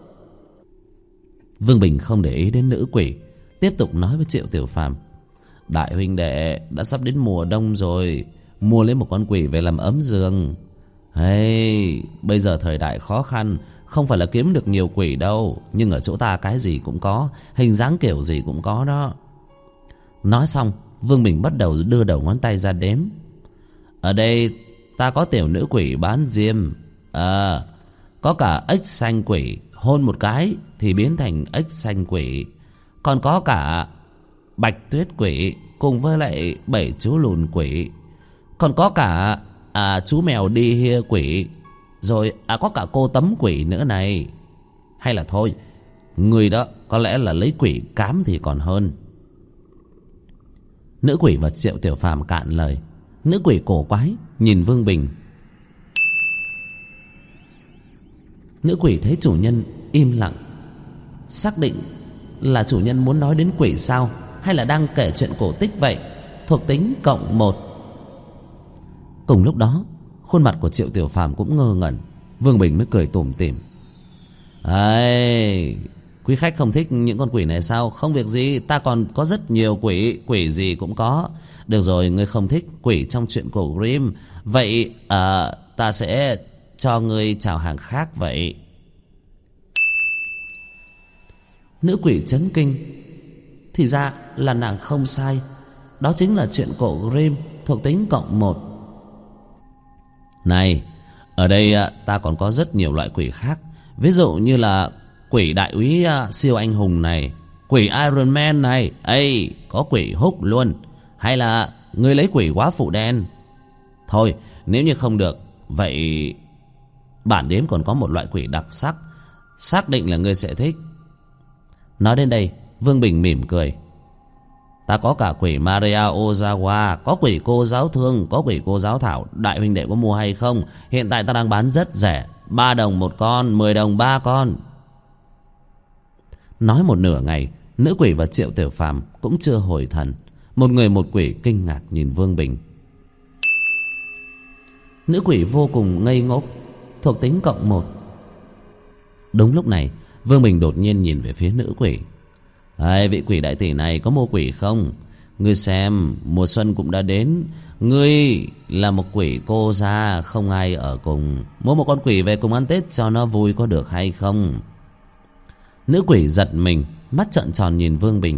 [SPEAKER 2] Vương Bình không để ý đến nữ quỷ, tiếp tục nói với Triệu Tiểu Phàm. Đại huynh đệ, đã sắp đến mùa đông rồi, mua lấy một con quỷ về làm ấm giường. Hey, bây giờ thời đại khó khăn, không phải là kiếm được nhiều quỷ đâu, nhưng ở chỗ ta cái gì cũng có, hình dáng kiểu gì cũng có đó. Nói xong, Vương Bình bắt đầu đưa đầu ngón tay ra đếm. Ở đây ta có tiểu nữ quỷ bán diêm, à, có cả ếch xanh quỷ, hôn một cái thì biến thành ếch xanh quỷ, còn có cả bạch tuyết quỷ cùng với lại bảy chú lùn quỷ, còn có cả à, chú mèo đi hia quỷ, rồi à, có cả cô tấm quỷ nữa này. Hay là thôi, người đó có lẽ là lấy quỷ cám thì còn hơn. Nữ quỷ và Triệu Tiểu Phàm cạn lời. Nữ quỷ cổ quái nhìn Vương Bình. Nữ quỷ thấy chủ nhân im lặng, xác định là chủ nhân muốn nói đến quỷ sao, hay là đang kể chuyện cổ tích vậy. Thuộc tính cộng một. Cùng lúc đó, khuôn mặt của Triệu Tiểu Phàm cũng ngơ ngẩn. Vương Bình mới cười tủm tỉm. Ây, quý khách không thích những con quỷ này sao? Không việc gì, ta còn có rất nhiều quỷ, quỷ gì cũng có. Được rồi, ngươi không thích quỷ trong chuyện cổ Grimm, vậy à, ta sẽ cho ngươi chào hàng khác vậy. Nữ quỷ chấn kinh. Thì ra là nàng không sai, đó chính là chuyện cổ Grimm, thuộc tính cộng một. Này,
[SPEAKER 3] Ở đây ta còn có rất nhiều loại quỷ khác. Ví dụ như là quỷ đại úy siêu anh hùng này, quỷ Iron Man này, ây, có quỷ Hulk luôn. Hay là ngươi lấy quỷ quá phụ đen. Thôi, nếu như không được, vậy bản điếm còn có một loại quỷ đặc sắc, xác định là ngươi sẽ thích. Nói đến đây, Vương Bình mỉm cười. Ta có cả quỷ Maria Ozawa, có quỷ cô giáo Thương, có quỷ cô giáo Thảo. Đại huynh đệ có mua hay không? Hiện tại ta đang bán rất rẻ, ba đồng một con, mười đồng ba con. Nói một nửa ngày, nữ quỷ và Triệu Tiểu Phàm cũng chưa hồi thần. Một người một quỷ kinh ngạc nhìn Vương Bình. Nữ quỷ vô cùng ngây ngốc, thuộc tính cộng một. Đúng lúc này, Vương Bình đột nhiên nhìn về phía nữ quỷ. Ê, vị quỷ đại tỷ này có mua quỷ không? Ngươi xem, mùa xuân cũng đã đến. Ngươi là một quỷ cô gia, không ai ở cùng. Mua một con quỷ về cùng ăn Tết cho nó vui có được hay không? Nữ quỷ giật mình, mắt trợn tròn nhìn Vương Bình.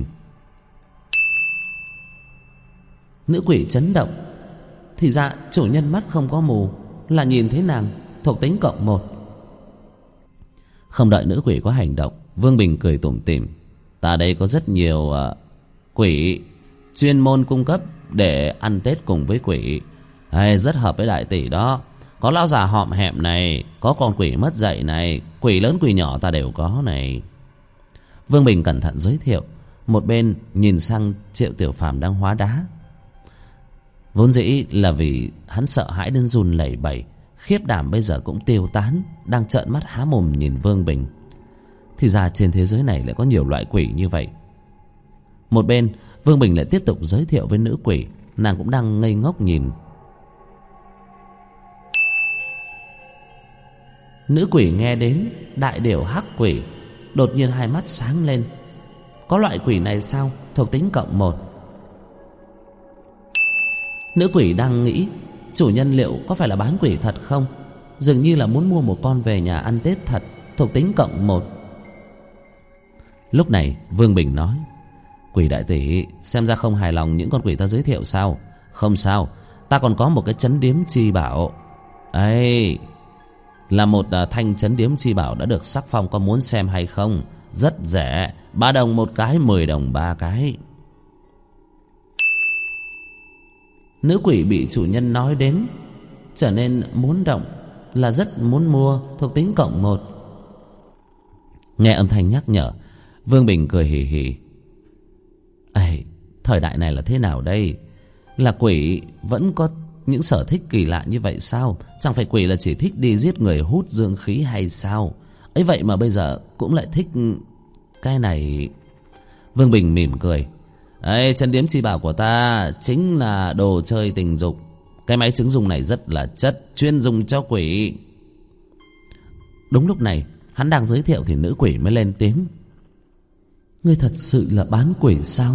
[SPEAKER 3] Nữ quỷ chấn động. Thì ra chủ nhân mắt không có mù, là nhìn thấy nàng, thuộc tính cộng một. Không đợi nữ quỷ có hành động, Vương Bình cười tủm tỉm. Ta đây có rất nhiều uh, quỷ chuyên môn cung cấp để ăn Tết cùng với quỷ. Hay, rất hợp với đại tỷ đó. Có lão già họm hẹm này, có con quỷ mất dạy này, quỷ lớn quỷ nhỏ ta đều có này. Vương Bình cẩn thận giới thiệu, một bên nhìn sang Triệu Tiểu Phàm đang hóa đá. Vốn dĩ là vì hắn sợ hãi đến run lẩy bẩy, khiếp đảm bây giờ cũng tiêu tán, đang trợn mắt há mồm nhìn Vương Bình. Thì ra trên thế giới này lại có nhiều loại quỷ như vậy. Một bên, Vương Bình lại tiếp tục giới thiệu với nữ quỷ, nàng cũng đang ngây ngốc nhìn. Nữ quỷ nghe đến đại điểu hắc quỷ, đột nhiên hai mắt sáng lên. Có loại quỷ này sao? Thuộc tính cộng một. Nữ quỷ đang nghĩ, chủ nhân liệu có phải là bán quỷ thật không? Dường như là muốn mua một con về nhà ăn Tết thật, thuộc tính cộng một. Lúc này Vương Bình nói, quỷ đại tỷ, xem ra không hài lòng những con quỷ ta giới thiệu sao? Không sao, ta còn có một cái trấn điếm chi bảo. Ấy, là một uh, thanh trấn điếm chi bảo đã được sắc phong, có muốn xem hay không? Rất rẻ, ba đồng một cái, mười đồng ba cái. Nữ quỷ bị chủ nhân nói đến trở nên muốn động, là rất muốn mua, thuộc tính cộng một. Nghe âm thanh nhắc nhở, Vương Bình cười hì hì. Ây, thời đại này là thế nào đây? Là quỷ vẫn có những sở thích kỳ lạ như vậy sao? Chẳng phải quỷ là chỉ thích đi giết người hút dương khí hay sao? Ấy vậy mà bây giờ cũng lại thích cái này. Vương Bình mỉm cười. Ê, chân điếm chi bảo của ta chính là đồ chơi tình dục. Cái máy trứng dùng này rất là chất, chuyên dùng cho quỷ. Đúng lúc này, hắn đang giới thiệu thì nữ quỷ mới lên tiếng. Ngươi thật sự là bán quỷ sao?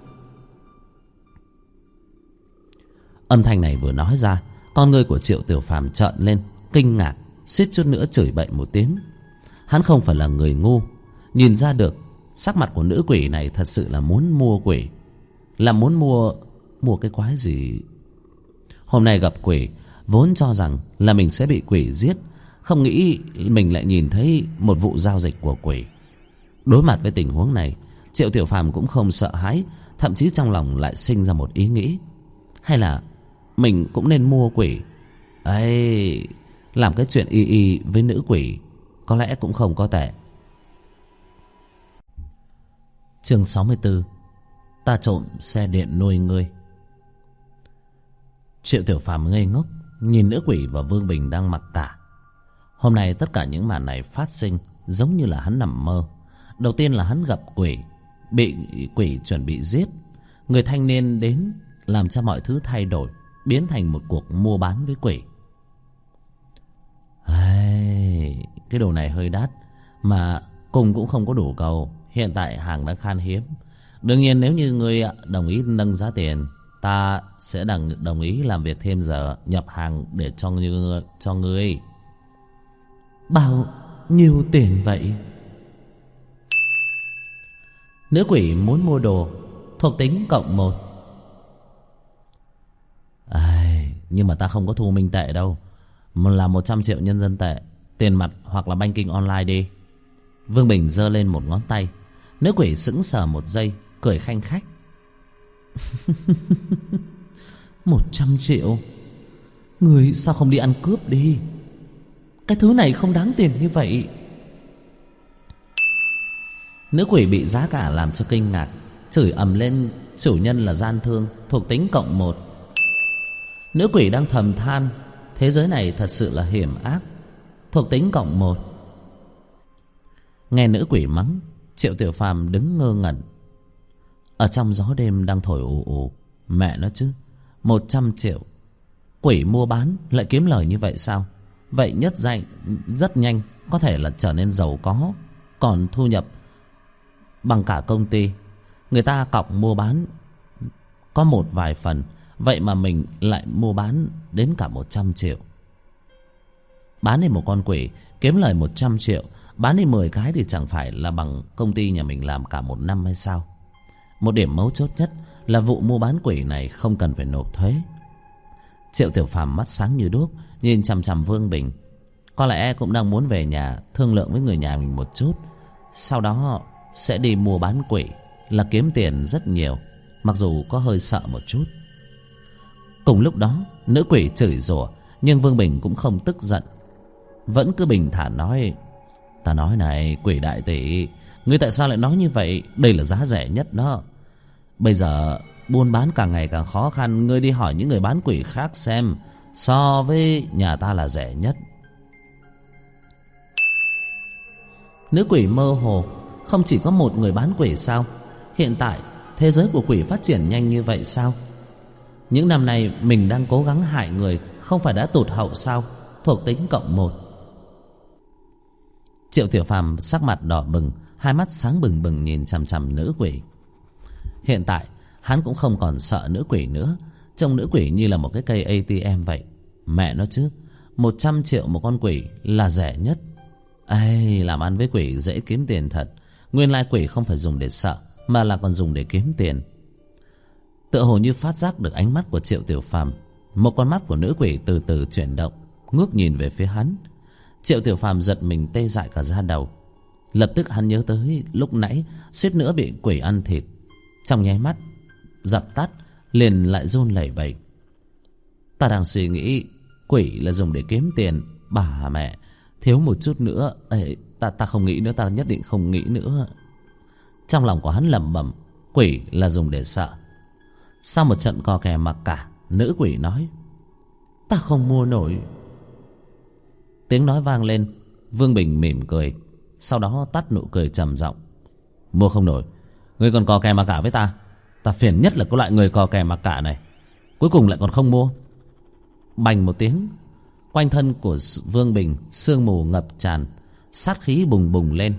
[SPEAKER 3] Âm thanh này vừa nói ra, con ngươi của Triệu Tiểu Phàm trợn lên, kinh ngạc, suýt chút nữa chửi bậy một tiếng. Hắn không phải là người ngu, nhìn ra được sắc mặt của nữ quỷ này thật sự là muốn mua quỷ. Là muốn mua Mua cái quái gì? Hôm nay gặp quỷ, vốn cho rằng là mình sẽ bị quỷ giết, không nghĩ mình lại nhìn thấy một vụ giao dịch của quỷ. Đối mặt với tình huống này, Triệu Tiểu Phàm cũng không sợ hãi, thậm chí trong lòng lại sinh ra một ý nghĩ. Hay là mình cũng nên mua quỷ? Ấy, làm cái chuyện y y với nữ quỷ có lẽ cũng không có tệ. Chương sáu mươi tư. Ta trộm xe điện nuôi ngươi. Triệu Tiểu Phàm ngây ngốc nhìn nữ quỷ và Vương Bình đang mặc cả. Hôm nay tất cả những màn này phát sinh giống như là hắn nằm mơ. Đầu tiên là hắn gặp quỷ, bị quỷ chuẩn bị giết. Người thanh niên đến làm cho mọi thứ thay đổi, biến thành một cuộc mua bán với quỷ. Ai, cái đồ này hơi đắt, mà cùng cũng không có đủ cầu. Hiện tại hàng đang khan hiếm. Đương nhiên nếu như ngươi đồng ý nâng giá tiền, ta sẽ đồng, đồng ý làm việc thêm giờ nhập hàng để cho ngươi, cho ngươi. Bao nhiêu tiền vậy? Nữ quỷ muốn mua đồ, thuộc tính cộng một. Ai, nhưng mà ta không có thu minh tệ đâu.
[SPEAKER 2] Là một trăm triệu nhân dân tệ, tiền mặt hoặc là banking online đi. Vương Bình giơ lên một ngón tay. Nữ quỷ sững sờ một giây, cười khanh khách. Một trăm triệu? Người sao không đi ăn cướp đi? Cái thứ này không đáng tiền như vậy. Nữ quỷ bị giá cả làm cho kinh ngạc, chửi ầm lên chủ nhân là gian thương, thuộc tính cộng một. Nữ quỷ đang thầm than, thế giới này thật sự là hiểm ác, thuộc tính cộng một. Nghe nữ quỷ mắng, Triệu Tiểu Phàm đứng ngơ ngẩn. Ở trong gió đêm đang thổi ù ù, mẹ nó chứ, một trăm triệu quỷ mua bán lại kiếm lời như vậy sao? Vậy nhất danh rất nhanh có thể là trở nên giàu có, còn thu nhập bằng cả công ty. Người ta cọc mua bán có một vài phần, vậy mà mình lại mua bán đến cả một trăm triệu. Bán đi một con quỷ kiếm lời một trăm triệu, bán đi mười cái thì chẳng phải là bằng công ty nhà mình làm cả một năm hay sao? Một điểm mấu chốt nhất là vụ mua bán quỷ này không cần phải nộp thuế. Triệu Tiểu Phàm mắt sáng như đuốc, nhìn chằm chằm Vương Bình. Có lẽ cũng đang muốn về nhà thương lượng với người nhà mình một chút, sau đó sẽ đi mua bán quỷ, là kiếm tiền rất nhiều, mặc dù có hơi sợ một chút. Cùng lúc đó, nữ quỷ chửi rủa, nhưng Vương Bình cũng không tức giận, vẫn cứ bình thản nói: Ta nói này quỷ đại tỷ, ngươi tại sao lại nói như vậy? Đây là giá rẻ nhất đó. Bây giờ buôn bán càng ngày càng khó khăn, ngươi đi hỏi những người bán quỷ khác xem, so với nhà ta là rẻ nhất. Nữ quỷ mơ hồ, không chỉ có một người bán quỷ sao? Hiện tại thế giới của quỷ phát triển nhanh như vậy sao? Những năm này mình đang cố gắng hại người, không phải đã tụt hậu sao? Thuộc tính cộng một. Triệu Tiểu Phàm sắc mặt đỏ bừng, hai mắt sáng bừng bừng nhìn chằm chằm nữ quỷ. Hiện tại hắn cũng không còn sợ nữ quỷ nữa, trông nữ quỷ như là một cái cây a tê em vậy. Mẹ nó chứ, một trăm triệu một con quỷ là rẻ nhất. Ây, làm ăn với quỷ dễ kiếm tiền thật. Nguyên lai quỷ không phải dùng để sợ, mà là còn dùng để kiếm tiền. Tựa hồ như phát giác được ánh mắt của Triệu Tiểu Phàm, một con mắt của nữ quỷ từ từ chuyển động, ngước nhìn về phía hắn. Triệu Tiểu Phàm giật mình tê dại cả da đầu. Lập tức hắn nhớ tới lúc nãy suýt nữa bị quỷ ăn thịt, trong nháy mắt dập tắt, liền lại run lẩy bẩy. Ta đang suy nghĩ quỷ là dùng để kiếm tiền, bà mẹ, thiếu một chút nữa. Ê, ta ta không nghĩ nữa, ta nhất định không nghĩ nữa. Trong lòng của hắn lẩm bẩm, quỷ là dùng để sợ. Sau một trận co kè mặc cả, nữ quỷ nói: Ta không mua nổi. Tiếng nói vang lên, Vương Bình mỉm cười, sau đó tắt nụ cười trầm giọng: Mua không nổi? Ngươi còn co kè mặc cả với ta? Ta phiền nhất là có loại người co kè mặc cả này, cuối cùng lại còn không mua. Bành một tiếng, quanh thân của Vương Bình sương mù ngập tràn, sát khí bùng bùng lên.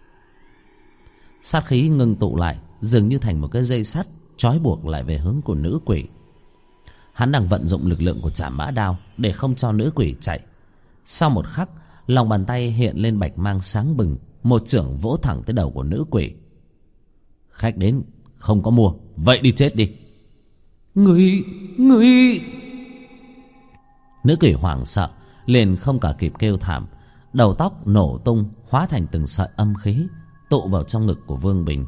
[SPEAKER 2] Sát khí ngưng tụ lại, dường như thành một cái dây sắt trói buộc lại về hướng của nữ quỷ. Hắn đang vận dụng lực lượng của Trảm Mã Đao để không cho nữ quỷ chạy. Sau một khắc, lòng bàn tay hiện lên bạch mang sáng bừng, một chưởng vỗ thẳng tới đầu của nữ quỷ. Khách đến không có mua, vậy đi chết đi. Người, người... Nữ quỷ hoảng sợ, liền không cả kịp kêu thảm, đầu tóc nổ tung, hóa thành từng sợi âm khí tụ vào trong ngực của Vương Bình.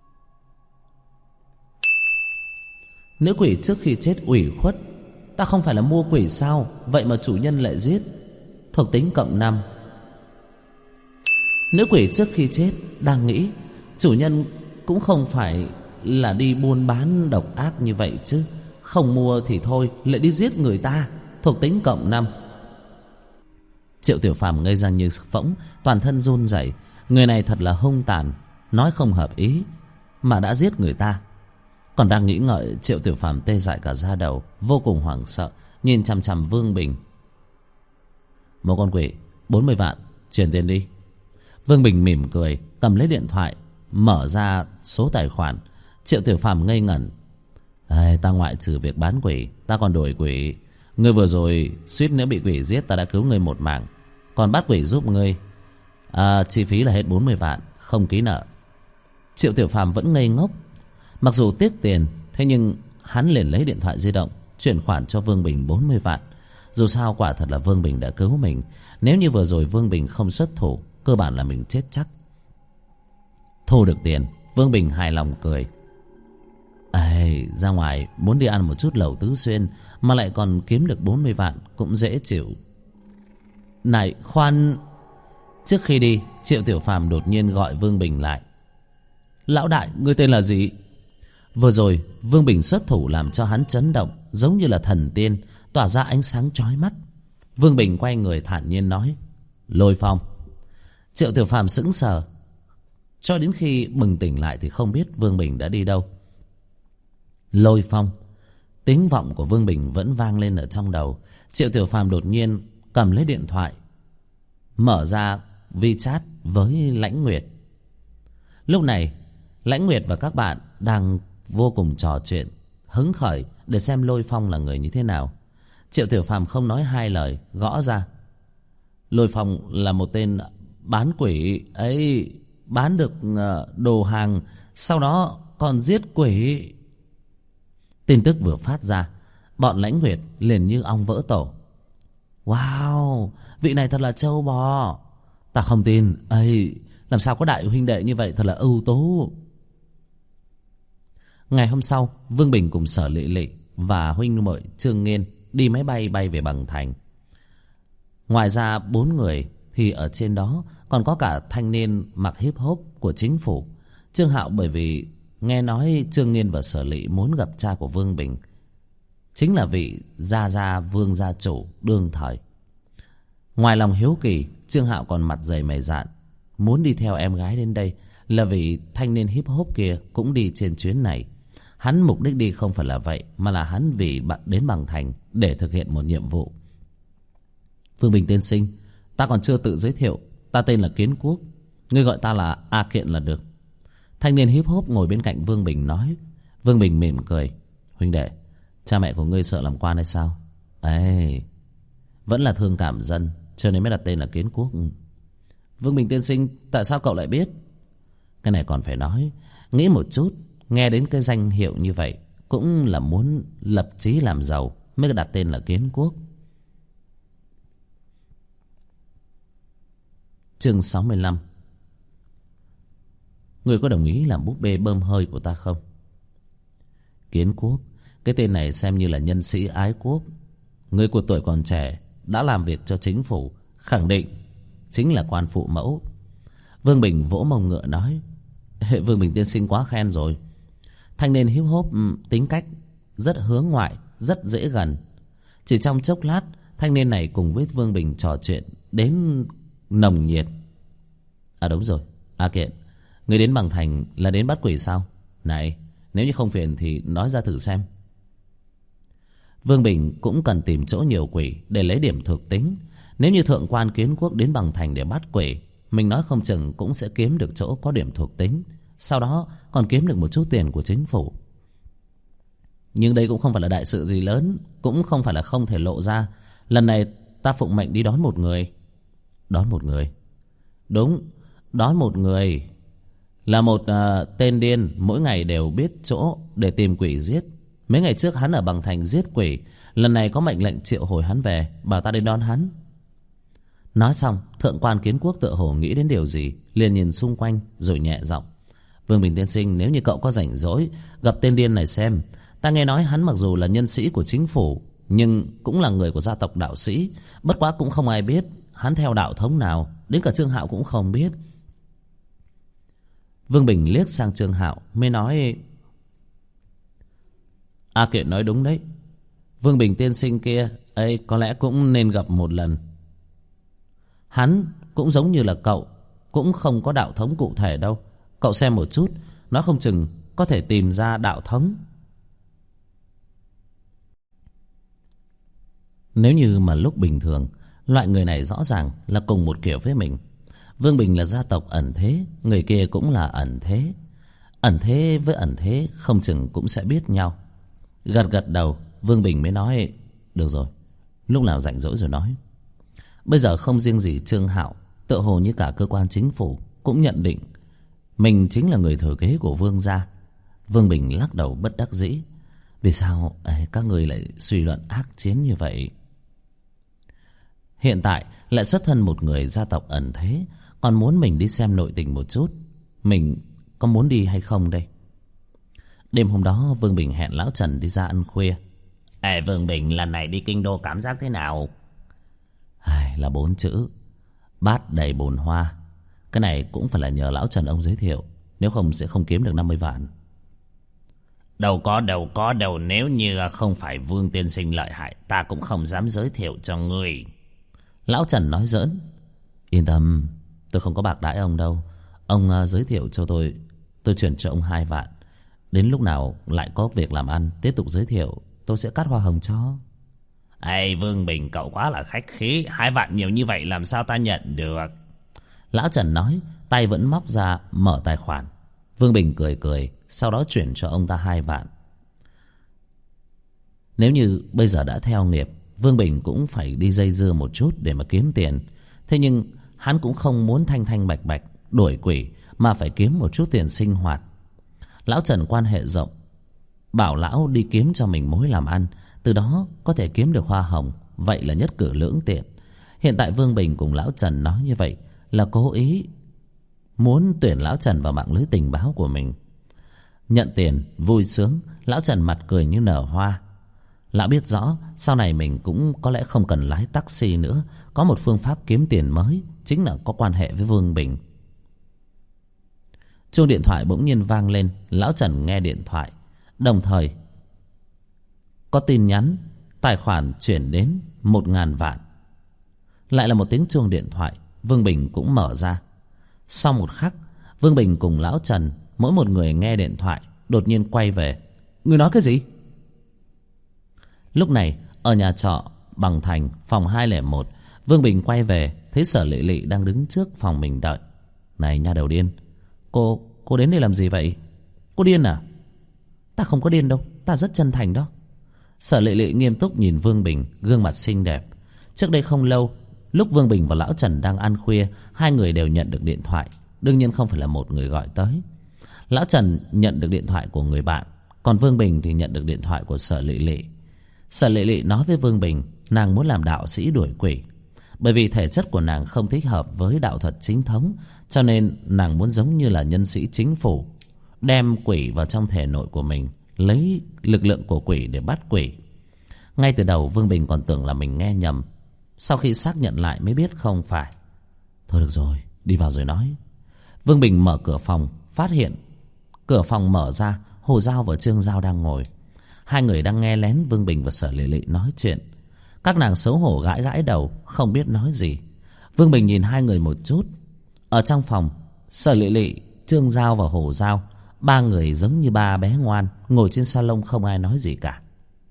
[SPEAKER 2] Nữ quỷ trước khi chết ủy khuất: Ta không phải là mua quỷ sao, vậy mà chủ nhân lại giết. Thuộc tính cộng năm. Nữ quỷ trước khi chết đang nghĩ, chủ nhân cũng không phải là đi buôn bán độc ác như vậy chứ, không mua thì thôi, lại đi giết người ta. Thuộc tính cộng năm. Triệu Tiểu Phàm ngây ra như phỗng, toàn thân run rẩy. Người này thật là hung tàn, nói không hợp ý mà đã giết người ta. Còn đang nghĩ ngợi, Triệu Tiểu Phàm tê dại cả da đầu, vô cùng hoảng sợ, nhìn chằm chằm Vương Bình. Một con quỷ, bốn mươi vạn, chuyển tiền đi. Vương Bình mỉm cười, cầm lấy điện thoại, mở ra số tài khoản. Triệu Tiểu Phàm ngây ngẩn. À, ta ngoại trừ việc bán quỷ, ta còn đuổi quỷ. Ngươi vừa rồi suýt nữa bị quỷ giết, ta đã cứu ngươi một mạng. Còn bắt quỷ giúp ngươi, à, chi phí là hết bốn mươi vạn, không ký nợ. Triệu Tiểu Phàm vẫn ngây ngốc. Mặc dù tiếc tiền, thế nhưng hắn liền lấy điện thoại di động chuyển khoản cho Vương Bình bốn mươi vạn. Dù sao quả thật là Vương Bình đã cứu mình. Nếu như vừa rồi Vương Bình không xuất thủ, cơ bản là mình chết chắc. Thu được tiền, Vương Bình hài lòng cười. Ê, ra ngoài muốn đi ăn một chút lẩu Tứ Xuyên mà lại còn kiếm được bốn mươi vạn cũng dễ chịu. Này khoan. Trước khi đi, Triệu Tiểu Phàm đột nhiên gọi Vương Bình lại. Lão đại, ngươi tên là gì? Vừa rồi Vương Bình xuất thủ làm cho hắn chấn động, giống như là thần tiên, tỏa ra ánh sáng chói mắt. Vương Bình quay người thản nhiên nói, Lôi Phong. Triệu Tiểu Phàm sững sờ, cho đến khi bừng tỉnh lại thì không biết Vương Bình đã đi đâu. Lôi Phong. Tiếng vọng của Vương Bình vẫn vang lên ở trong đầu. Triệu Tiểu Phàm đột nhiên cầm lấy điện thoại, mở ra WeChat với Lãnh Nguyệt. Lúc này Lãnh Nguyệt và các bạn đang vô cùng trò chuyện hứng khởi để xem Lôi Phong là người như thế nào. Triệu Tiểu Phàm không nói hai lời gõ ra. Lôi Phong là một tên bán quỷ ấy, bán được đồ hàng, sau đó còn giết quỷ. Tin tức vừa phát ra, bọn Lãnh Nguyệt liền như ong vỡ tổ. Wow, vị này thật là trâu bò. Ta không tin. Ây, làm sao có đại huynh đệ như vậy, thật là ưu tú. Ngày hôm sau, Vương Bình cùng Sở Lệ Lệ và huynh muội Trương Nghiên đi máy bay bay về Bằng Thành. Ngoài ra bốn người thì ở trên đó còn có cả thanh niên mặc hip hop của chính phủ. Trương Hạo bởi vì nghe nói Trương Nghiên và Sở Lệ muốn gặp cha của Vương Bình, chính là vị gia gia Vương gia chủ đương thời. Ngoài lòng hiếu kỳ, Trương Hạo còn mặt dày mày dạn muốn đi theo em gái đến đây, là vì thanh niên hip hop kia cũng đi trên chuyến này. Hắn mục đích đi không phải là vậy, mà là hắn vì bạn đến Bằng Thành để thực hiện một nhiệm vụ. Vương Bình tiên sinh, ta còn chưa tự giới thiệu. Ta tên là Kiến Quốc, ngươi gọi ta là A Kiện là được. Thanh niên hip hop ngồi bên cạnh Vương Bình nói. Vương Bình mỉm cười, huynh đệ, cha mẹ của ngươi sợ làm quan hay sao? Ê, vẫn là thương cảm dân, cho nên mới đặt tên là Kiến Quốc. Vương Bình tiên sinh, tại sao cậu lại biết? Cái này còn phải nói. Nghĩ một chút, nghe đến cái danh hiệu như vậy cũng là muốn lập chí làm giàu mới đặt tên là Kiến Quốc. Chương sáu mươi lăm. Ngươi có đồng ý làm búp bê bơm hơi của ta không? Kiến Quốc, cái tên này xem như là nhân sĩ ái quốc. Ngươi của tuổi còn trẻ đã làm việc cho chính phủ, khẳng định chính là quan phụ mẫu. Vương Bình vỗ mông ngựa nói. Hệ Vương Bình tiên sinh quá khen rồi. Thanh niên hip hop tính cách rất hướng ngoại, rất dễ gần. Chỉ trong chốc lát, thanh niên này cùng với Vương Bình trò chuyện đến nồng nhiệt. À đúng rồi, A Kiện, người đến Bằng Thành là đến bắt quỷ sao? Này, nếu như không phiền thì nói ra thử xem. Vương Bình cũng cần tìm chỗ nhiều quỷ để lấy điểm thuộc tính. Nếu như thượng quan Kiến Quốc đến Bằng Thành để bắt quỷ, mình nói không chừng cũng sẽ kiếm được chỗ có điểm thuộc tính, sau đó còn kiếm được một chút tiền của chính phủ. Nhưng đây cũng không phải là đại sự gì lớn, cũng không phải là không thể lộ ra. Lần này ta phụng mệnh đi đón một người. Đón một người? Đúng, đón một người. Là một uh, tên điên, mỗi ngày đều biết chỗ để tìm quỷ giết. Mấy ngày trước hắn ở Bằng Thành giết quỷ, lần này có mệnh lệnh triệu hồi hắn về, bảo ta đi đón hắn. Nói xong, thượng quan Kiến Quốc tựa hồ nghĩ đến điều gì, liền nhìn xung quanh rồi nhẹ giọng. Vương Bình tiên sinh, nếu như cậu có rảnh rỗi gặp tên điên này xem. Ta nghe nói hắn mặc dù là nhân sĩ của chính phủ, nhưng cũng là người của gia tộc đạo sĩ. Bất quá cũng không ai biết hắn theo đạo thống nào, đến cả Trương Hạo cũng không biết. Vương Bình liếc sang Trương Hạo mới nói. A Kiện nói đúng đấy, Vương Bình tiên sinh kia ấy có lẽ cũng nên gặp một lần. Hắn cũng giống như là cậu, cũng không có đạo thống cụ thể đâu. Cậu xem một chút, nó không chừng có thể tìm ra đạo thống. Nếu như mà lúc bình thường, loại người này rõ ràng là cùng một kiểu với mình. Vương Bình là gia tộc ẩn thế, người kia cũng là ẩn thế. Ẩn thế với ẩn thế không chừng cũng sẽ biết nhau. Gật gật đầu, Vương Bình mới nói. Được rồi, lúc nào rảnh rỗi rồi nói. Bây giờ không riêng gì Trương Hạo, tựa hồ như cả cơ quan chính phủ cũng nhận định mình chính là người thừa kế của Vương gia. Vương Bình lắc đầu bất đắc dĩ. Vì sao ấy, các người lại suy luận ác chiến như vậy? Hiện tại lại xuất thân một người gia tộc ẩn thế, còn muốn mình đi xem nội tình một chút. Mình có muốn đi hay không đây? Đêm hôm đó Vương Bình hẹn Lão Trần đi ra ăn khuya.
[SPEAKER 3] Ê Vương Bình, lần này đi kinh đô cảm giác thế nào?
[SPEAKER 2] Ai, là bốn chữ: bát đầy bồn hoa. Cái này cũng phải là nhờ Lão Trần ông giới thiệu, nếu không sẽ không kiếm được năm mươi vạn.
[SPEAKER 3] Đâu có đâu có đâu, nếu như không phải Vương tiên sinh lợi hại, ta cũng không dám giới thiệu cho ngươi.
[SPEAKER 2] Lão Trần nói giỡn. Yên tâm, tôi không có bạc đãi ông đâu. Ông uh, giới thiệu cho tôi, tôi chuyển cho ông hai vạn. Đến lúc nào lại có việc làm ăn, tiếp tục giới thiệu, tôi sẽ cắt hoa hồng cho.
[SPEAKER 3] Ê Vương Bình, cậu quá là khách khí. Hai vạn nhiều như vậy làm sao ta nhận được?
[SPEAKER 2] Lão Trần nói, tay vẫn móc ra mở tài khoản. Vương Bình cười cười, sau đó chuyển cho ông ta hai vạn. Nếu như bây giờ đã theo nghiệp, Vương Bình cũng phải đi dây dưa một chút để mà kiếm tiền. Thế nhưng hắn cũng không muốn thanh thanh bạch bạch đuổi quỷ, mà phải kiếm một chút tiền sinh hoạt. Lão Trần quan hệ rộng, bảo lão đi kiếm cho mình mối làm ăn, từ đó có thể kiếm được hoa hồng, vậy là nhất cử lưỡng tiện. Hiện tại Vương Bình cùng Lão Trần nói như vậy là cố ý muốn tuyển Lão Trần vào mạng lưới tình báo của mình. Nhận tiền vui sướng, Lão Trần mặt cười như nở hoa. Lão biết rõ sau này mình cũng có lẽ không cần lái taxi nữa, có một phương pháp kiếm tiền mới, chính là có quan hệ với Vương Bình. Chuông điện thoại bỗng nhiên vang lên. Lão Trần nghe điện thoại, đồng thời có tin nhắn: tài khoản chuyển đến một ngàn vạn. Lại là một tiếng chuông điện thoại. Vương Bình cũng mở ra. Sau một khắc, Vương Bình cùng Lão Trần mỗi một người nghe điện thoại, đột nhiên quay về. Người nói cái gì? Lúc này ở nhà trọ Bằng Thành, phòng hai không một, Vương Bình quay về thấy Sở Lệ Lệ đang đứng trước phòng mình đợi. Này nha đầu điên, Cô, cô đến đây làm gì vậy? Cô điên à? Ta không có điên đâu, ta rất chân thành đó. Sở Lệ Lệ nghiêm túc nhìn Vương Bình, gương mặt xinh đẹp. Trước đây không lâu, lúc Vương Bình và Lão Trần đang ăn khuya, hai người đều nhận được điện thoại. Đương nhiên không phải là một người gọi tới. Lão Trần nhận được điện thoại của người bạn, còn Vương Bình thì nhận được điện thoại của Sở Lệ Lệ. Sở Lệ Lệ nói với Vương Bình, nàng muốn làm đạo sĩ đuổi quỷ. Bởi vì thể chất của nàng không thích hợp với đạo thuật chính thống, cho nên nàng muốn giống như là nhân sĩ chính phủ, đem quỷ vào trong thể nội của mình, lấy lực lượng của quỷ để bắt quỷ. Ngay từ đầu Vương Bình còn tưởng là mình nghe nhầm, sau khi xác nhận lại mới biết không phải. Thôi được rồi, đi vào rồi nói. Vương Bình mở cửa phòng, phát hiện cửa phòng mở ra, Hồ Giao và Trương Giao đang ngồi. Hai người đang nghe lén Vương Bình và Sở Lệ Lệ nói chuyện. Các nàng xấu hổ gãi gãi đầu, không biết nói gì. Vương Bình nhìn hai người một chút. Ở trong phòng, Sở Lệ Lệ, Trương Giao và Hồ Giao, ba người giống như ba bé ngoan, ngồi trên salon không ai nói gì cả.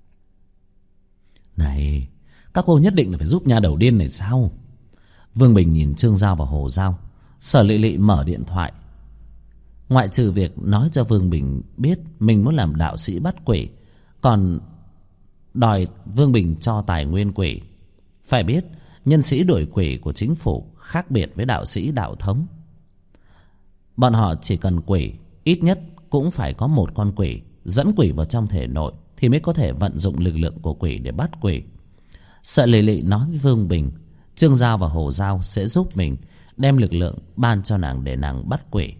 [SPEAKER 2] Này, các cô nhất định là phải giúp nha đầu điên này sao? Vương Bình nhìn Trương Giao và Hồ Giao. Sở Lệ Lệ mở điện thoại. Ngoại trừ việc nói cho Vương Bình biết mình muốn làm đạo sĩ bắt quỷ, còn đòi Vương Bình cho tài nguyên quỷ. Phải biết, nhân sĩ đuổi quỷ của chính phủ khác biệt với đạo sĩ đạo thống. Bọn họ chỉ cần quỷ, ít nhất cũng phải có một con quỷ dẫn quỷ vào trong thể nội thì mới có thể vận dụng lực lượng của quỷ để bắt quỷ. Sở Lệ Lệ nói với Vương Bình, Trương Giao và Hồ Giao sẽ giúp mình đem lực lượng ban cho nàng để nàng bắt quỷ.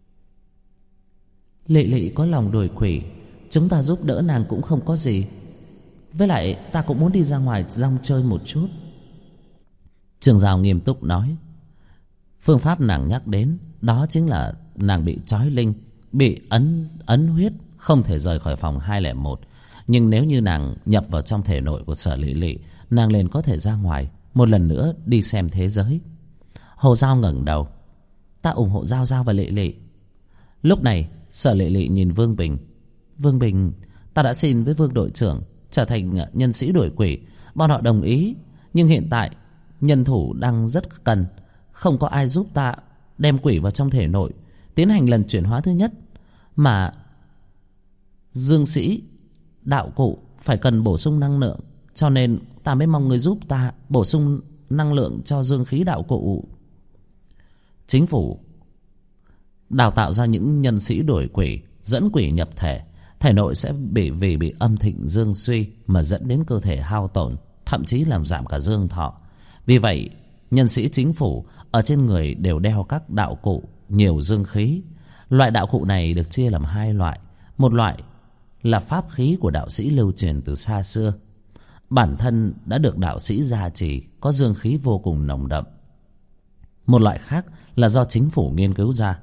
[SPEAKER 2] Lệ Lệ có lòng đuổi quỷ, chúng ta giúp đỡ nàng cũng không có gì. Với lại ta cũng muốn đi ra ngoài rong chơi một chút. Trương Giao nghiêm túc nói. Phương pháp nàng nhắc đến đó chính là nàng bị trói linh, bị ấn ấn huyết, không thể rời khỏi phòng hai không một. Nhưng nếu như nàng nhập vào trong thể nội của Sở Lệ Lệ, nàng liền có thể ra ngoài một lần nữa đi xem thế giới. Hồ Giao ngẩng đầu. Ta ủng hộ Giao Giao và Lệ Lệ. Lúc này Sở Lệ Lệ nhìn Vương Bình. Vương Bình, ta đã xin với Vương đội trưởng trở thành nhân sĩ đuổi quỷ, bọn họ đồng ý. Nhưng hiện tại nhân thủ đang rất cần, không có ai giúp ta đem quỷ vào trong thể nội, tiến hành lần chuyển hóa thứ nhất. Mà dương sĩ đạo cụ phải cần bổ sung năng lượng, cho nên ta mới mong người giúp ta bổ sung năng lượng cho dương khí đạo cụ. Chính phủ đào tạo ra những nhân sĩ đuổi quỷ, dẫn quỷ nhập thể, thể nội sẽ bị vì bị âm thịnh dương suy mà dẫn đến cơ thể hao tổn, thậm chí làm giảm cả dương thọ. Vì vậy nhân sĩ chính phủ ở trên người đều đeo các đạo cụ nhiều dương khí. Loại đạo cụ này được chia làm hai loại. Một loại là pháp khí của đạo sĩ lưu truyền từ xa xưa, bản thân đã được đạo sĩ gia trì, có dương khí vô cùng nồng đậm. Một loại khác là do chính phủ nghiên cứu ra,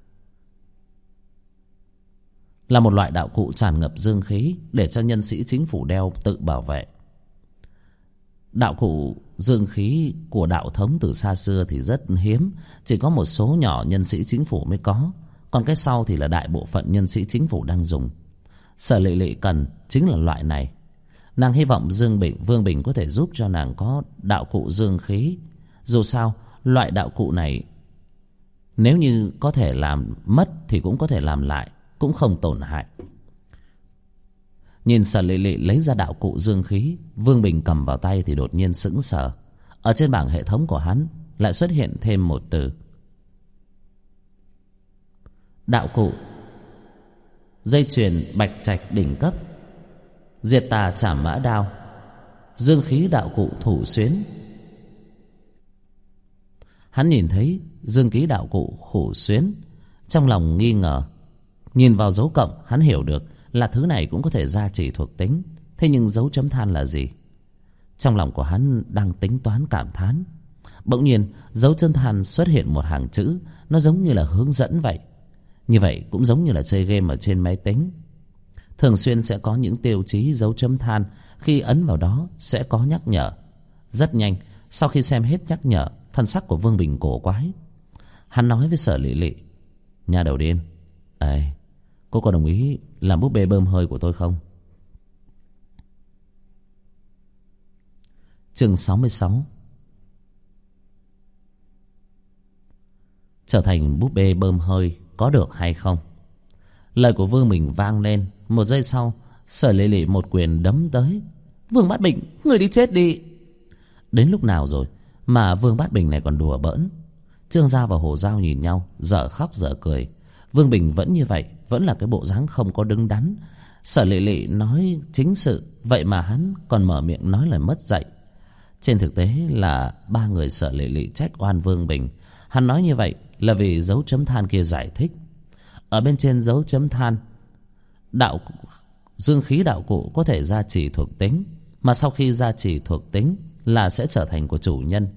[SPEAKER 2] là một loại đạo cụ tràn ngập dương khí để cho nhân sĩ chính phủ đeo tự bảo vệ. Đạo cụ dương khí của đạo thống từ xa xưa thì rất hiếm, chỉ có một số nhỏ nhân sĩ chính phủ mới có. Còn cái sau thì là đại bộ phận nhân sĩ chính phủ đang dùng. Sở Lệ Lệ cần chính là loại này. Nàng hy vọng Dương Bình, Vương Bình có thể giúp cho nàng có đạo cụ dương khí. Dù sao loại đạo cụ này nếu như có thể làm mất thì cũng có thể làm lại, cũng không tổn hại. Nhìn Sở Lệ Lệ lấy ra đạo cụ dương khí, Vương Bình cầm vào tay thì đột nhiên sững sờ. Ở trên bảng hệ thống của hắn lại xuất hiện thêm một từ: đạo cụ dây chuyền bạch trạch đỉnh cấp, diệt tà trảm mã đao, dương khí đạo cụ thủ xuyến. Hắn nhìn thấy dương khí đạo cụ thủ xuyến, trong lòng nghi ngờ. Nhìn vào dấu cộng, hắn hiểu được là thứ này cũng có thể gia trì thuộc tính. Thế nhưng dấu chấm than là gì? Trong lòng của hắn đang tính toán cảm thán, bỗng nhiên dấu chấm than xuất hiện một hàng chữ. Nó giống như là hướng dẫn vậy. Như vậy cũng giống như là chơi game ở trên máy tính. Thường xuyên sẽ có những tiêu chí dấu chấm than, khi ấn vào đó sẽ có nhắc nhở. Rất nhanh, sau khi xem hết nhắc nhở, thân sắc của Vương Bình cổ quái. Hắn nói với Sở Lệ Lệ: nhà đầu điên, ê, cô có đồng ý làm búp bê bơm hơi của tôi không? Chương sáu mươi sáu. Trở thành búp bê bơm hơi có được hay không? Lời của Vương Bình vang lên. Một giây sau, Sở Lệ Lệ một quyền đấm tới. Vương Bát Bình, người đi chết đi! Đến lúc nào rồi mà Vương Bát Bình này còn đùa bỡn? Trương Gia và Hồ Giao nhìn nhau, dở khóc dở cười. Vương Bình vẫn như vậy, vẫn là cái bộ dáng không có đứng đắn. Sở Lệ Lệ nói chính sự, vậy mà hắn còn mở miệng nói lời mất dạy. Trên thực tế là ba người Sở Lệ Lệ trách oan Vương Bình. Hắn nói như vậy là vì dấu chấm than kia giải thích. Ở bên trên dấu chấm than, đạo dương khí đạo cụ có thể gia trì thuộc tính, mà sau khi gia trì thuộc tính là sẽ trở thành của chủ nhân.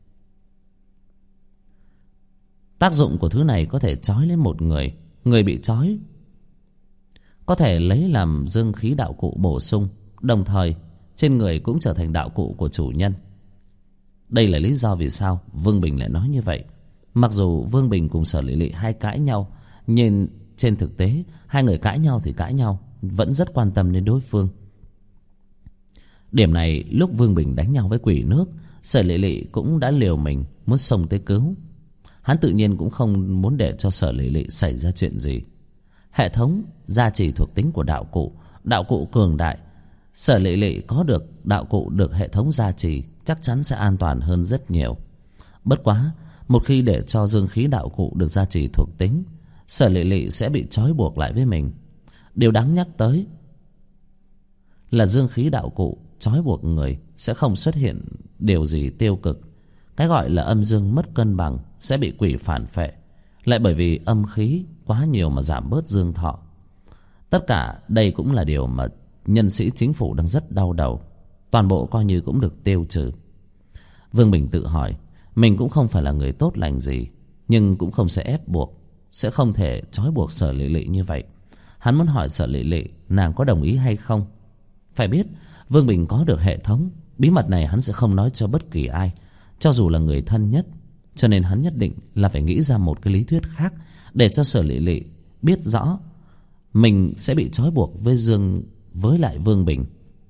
[SPEAKER 2] Tác dụng của thứ này có thể trói lên một người. Người bị trói có thể lấy làm dương khí đạo cụ bổ sung, đồng thời trên người cũng trở thành đạo cụ của chủ nhân. Đây là lý do vì sao Vương Bình lại nói như vậy. Mặc dù Vương Bình cùng Sở Lệ Lệ hay cãi nhau, nhưng trên thực tế hai người cãi nhau thì cãi nhau, vẫn rất quan tâm đến đối phương. Điểm này lúc Vương Bình đánh nhau với quỷ nước, Sở Lệ Lệ cũng đã liều mình muốn xông tới cứu. Hắn tự nhiên cũng không muốn để cho Sở Lệ Lệ xảy ra chuyện gì. Hệ thống gia trì thuộc tính của đạo cụ, đạo cụ cường đại, Sở Lệ Lệ có được đạo cụ được hệ thống gia trì chắc chắn sẽ an toàn hơn rất nhiều. Bất quá một khi để cho dương khí đạo cụ được gia trì thuộc tính, Sở Lệ Lệ sẽ bị trói buộc lại với mình. Điều đáng nhắc tới là dương khí đạo cụ trói buộc người sẽ không xuất hiện điều gì tiêu cực. Cái gọi là âm dương mất cân bằng sẽ bị quỷ phản phệ, lại bởi vì âm khí quá nhiều mà giảm bớt dương thọ. Tất cả đây cũng là điều mà nhân sĩ chính phủ đang rất đau đầu. Toàn bộ coi như cũng được tiêu trừ. Vương Bình tự hỏi, mình cũng không phải là người tốt lành gì, nhưng cũng không sẽ ép buộc, sẽ không thể trói buộc Sở Lệ Lệ như vậy. Hắn muốn hỏi Sở Lệ Lệ nàng có đồng ý hay không. Phải biết Vương Bình có được hệ thống, bí mật này hắn sẽ không nói cho bất kỳ ai, cho dù là người thân nhất. Cho nên hắn nhất định là phải nghĩ ra một cái lý thuyết khác để cho Sở Lệ Lệ biết rõ mình sẽ bị trói buộc với Dương với lại Vương Bình.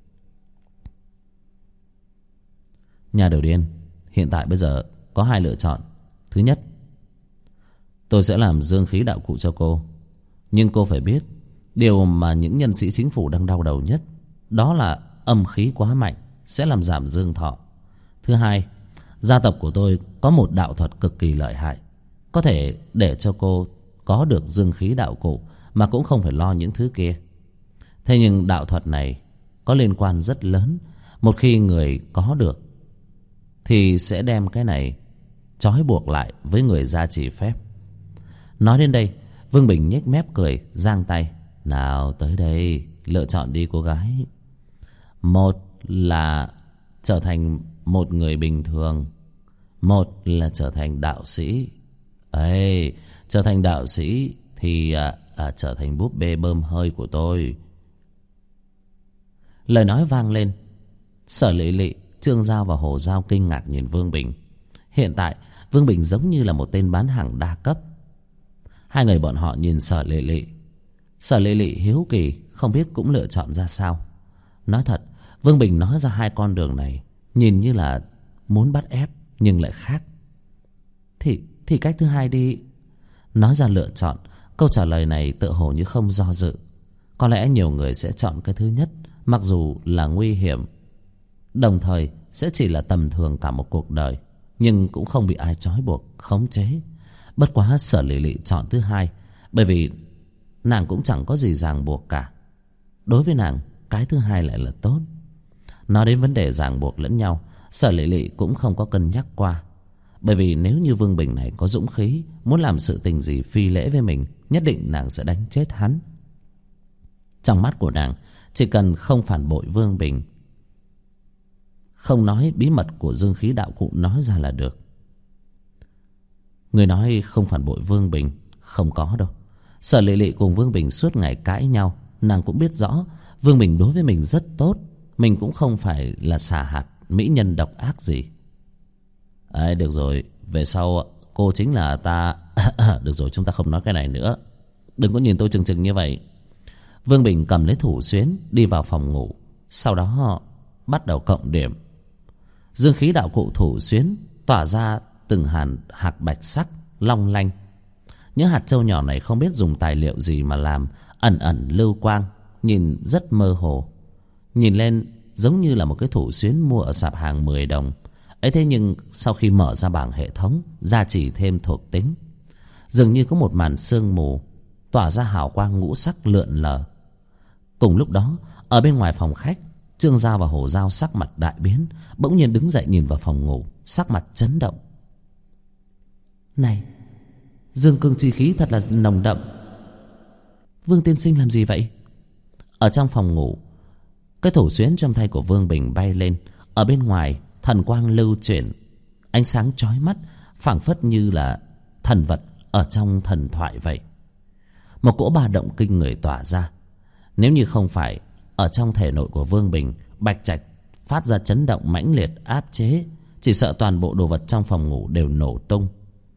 [SPEAKER 2] Nhà đầu điên, hiện tại bây giờ có hai lựa chọn. Thứ nhất, tôi sẽ làm dương khí đạo cụ cho cô, nhưng cô phải biết điều mà những nhân sĩ chính phủ đang đau đầu nhất, đó là âm khí quá mạnh sẽ làm giảm dương thọ. Thứ hai, gia tộc của tôi có một đạo thuật cực kỳ lợi hại, có thể để cho cô có được dương khí đạo cụ mà cũng không phải lo những thứ kia. Thế nhưng đạo thuật này có liên quan rất lớn. Một khi người có được thì sẽ đem cái này trói buộc lại với người gia trì phép. Nói đến đây, Vương Bình nhếch mép cười, giang tay. Nào tới đây, lựa chọn đi cô gái. Một là trở thành một người bình thường, một là trở thành đạo sĩ. Ấy, trở thành đạo sĩ thì à, à, trở thành búp bê bơm hơi của tôi. Lời nói vang lên, Sở Lệ Lệ, Trương Giao và Hồ Giao kinh ngạc nhìn Vương Bình. Hiện tại Vương Bình giống như là một tên bán hàng đa cấp. Hai người bọn họ nhìn Sở Lệ Lệ. Sở Lệ Lệ hiếu kỳ, không biết cũng lựa chọn ra sao. Nói thật, Vương Bình nói ra hai con đường này nhìn như là muốn bắt ép, nhưng lại khác. Thì, thì cách thứ hai đi. Nói ra lựa chọn, câu trả lời này tựa hồ như không do dự. Có lẽ nhiều người sẽ chọn cái thứ nhất, mặc dù là nguy hiểm, đồng thời sẽ chỉ là tầm thường cả một cuộc đời, nhưng cũng không bị ai trói buộc, khống chế. Bất quá Sở Lệ Lệ chọn thứ hai, bởi vì nàng cũng chẳng có gì ràng buộc cả. Đối với nàng, cái thứ hai lại là tốt. Nói đến vấn đề ràng buộc lẫn nhau, Sở Lệ Lệ cũng không có cân nhắc qua. Bởi vì nếu như Vương Bình này có dũng khí, muốn làm sự tình gì phi lễ với mình, nhất định nàng sẽ đánh chết hắn. Trong mắt của nàng, chỉ cần không phản bội Vương Bình, không nói bí mật của Dương Khí Đạo Cụ nói ra là được. Người nói không phản bội Vương Bình, không có đâu. Sở Lệ Lệ cùng Vương Bình suốt ngày cãi nhau, nàng cũng biết rõ Vương Bình đối với mình rất tốt, mình cũng không phải là xà hạt mỹ nhân độc ác gì. Ấy, được rồi, về sau cô chính là ta. Được rồi, chúng ta không nói cái này nữa. Đừng có nhìn tôi chừng chừng như vậy. Vương Bình cầm lấy thủ xuyến, đi vào phòng ngủ. Sau đó họ bắt đầu cộng điểm. Dương Khí Đạo Cụ thủ xuyến tỏa ra từng hàn hạt bạch sắc long lanh. Những hạt châu nhỏ này không biết dùng tài liệu gì mà làm, ẩn ẩn lưu quang, nhìn rất mơ hồ. Nhìn lên giống như là một cái thủ xuyến mua ở sạp hàng mười đồng. Ấy thế nhưng sau khi mở ra bảng hệ thống, gia trì thêm thuộc tính, dường như có một màn sương mù tỏa ra hào quang ngũ sắc lượn lờ. Cùng lúc đó, ở bên ngoài phòng khách, Trương Giao và Hồ Giao sắc mặt đại biến, bỗng nhiên đứng dậy nhìn vào phòng ngủ, sắc mặt chấn động. Này, dương cương chi khí thật là nồng đậm. Vương tiên sinh làm gì vậy? Ở trong phòng ngủ, cái thủ xuyến trong tay của Vương Bình bay lên. Ở bên ngoài, thần quang lưu chuyển, ánh sáng chói mắt, phảng phất như là thần vật ở trong thần thoại vậy. Một cỗ ba động kinh người tỏa ra. Nếu như không phải ở trong thể nội của Vương Bình, bạch trạch phát ra chấn động mãnh liệt áp chế, chỉ sợ toàn bộ đồ vật trong phòng ngủ đều nổ tung.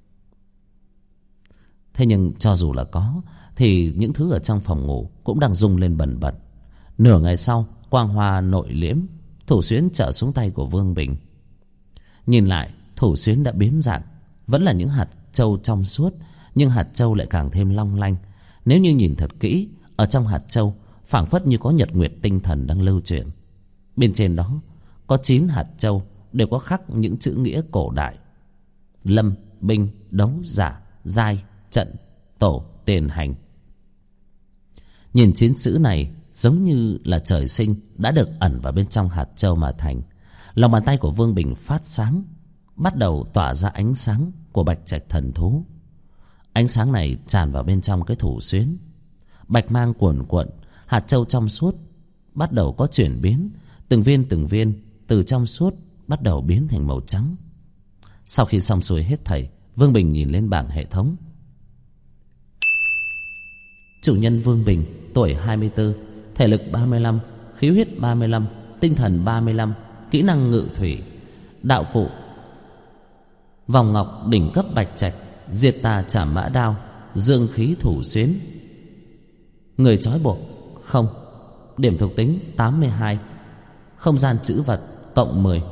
[SPEAKER 2] Thế nhưng cho dù là có, thì những thứ ở trong phòng ngủ cũng đang rung lên bần bật. Nửa ngày sau, quang hoa nội liễm, thủ xuyến trở xuống tay của Vương Bình. Nhìn lại, thủ xuyến đã biến dạng, vẫn là những hạt châu trong suốt, nhưng hạt châu lại càng thêm long lanh. Nếu như nhìn thật kỹ, ở trong hạt châu phảng phất như có nhật nguyệt tinh thần đang lưu chuyển. Bên trên đó có chín hạt châu, đều có khắc những chữ nghĩa cổ đại: lâm, binh, đấu, giả, giai, trận, tổ, tiền, hành. Nhìn chín chữ này giống như là trời sinh đã được ẩn vào bên trong hạt châu mà thành. Lòng bàn tay của Vương Bình phát sáng, bắt đầu tỏa ra ánh sáng của bạch trạch thần thú. Ánh sáng này tràn vào bên trong cái thủ xuyến, bạch mang cuồn cuộn, hạt châu trong suốt bắt đầu có chuyển biến, từng viên từng viên từ trong suốt bắt đầu biến thành màu trắng. Sau khi xong xuôi hết thảy, Vương Bình nhìn lên bảng hệ thống. Chủ nhân Vương Bình, tuổi hai mươi tư, thể lực ba mươi lăm, khí huyết ba mươi lăm, tinh thần ba mươi lăm, kỹ năng ngự thủy, đạo cụ vòng ngọc đỉnh cấp bạch trạch, diệt tà trảm mã đao, dương khí thủ xuyến. Người trói buộc không, điểm thuộc tính tám mươi hai, không gian trữ vật cộng mười.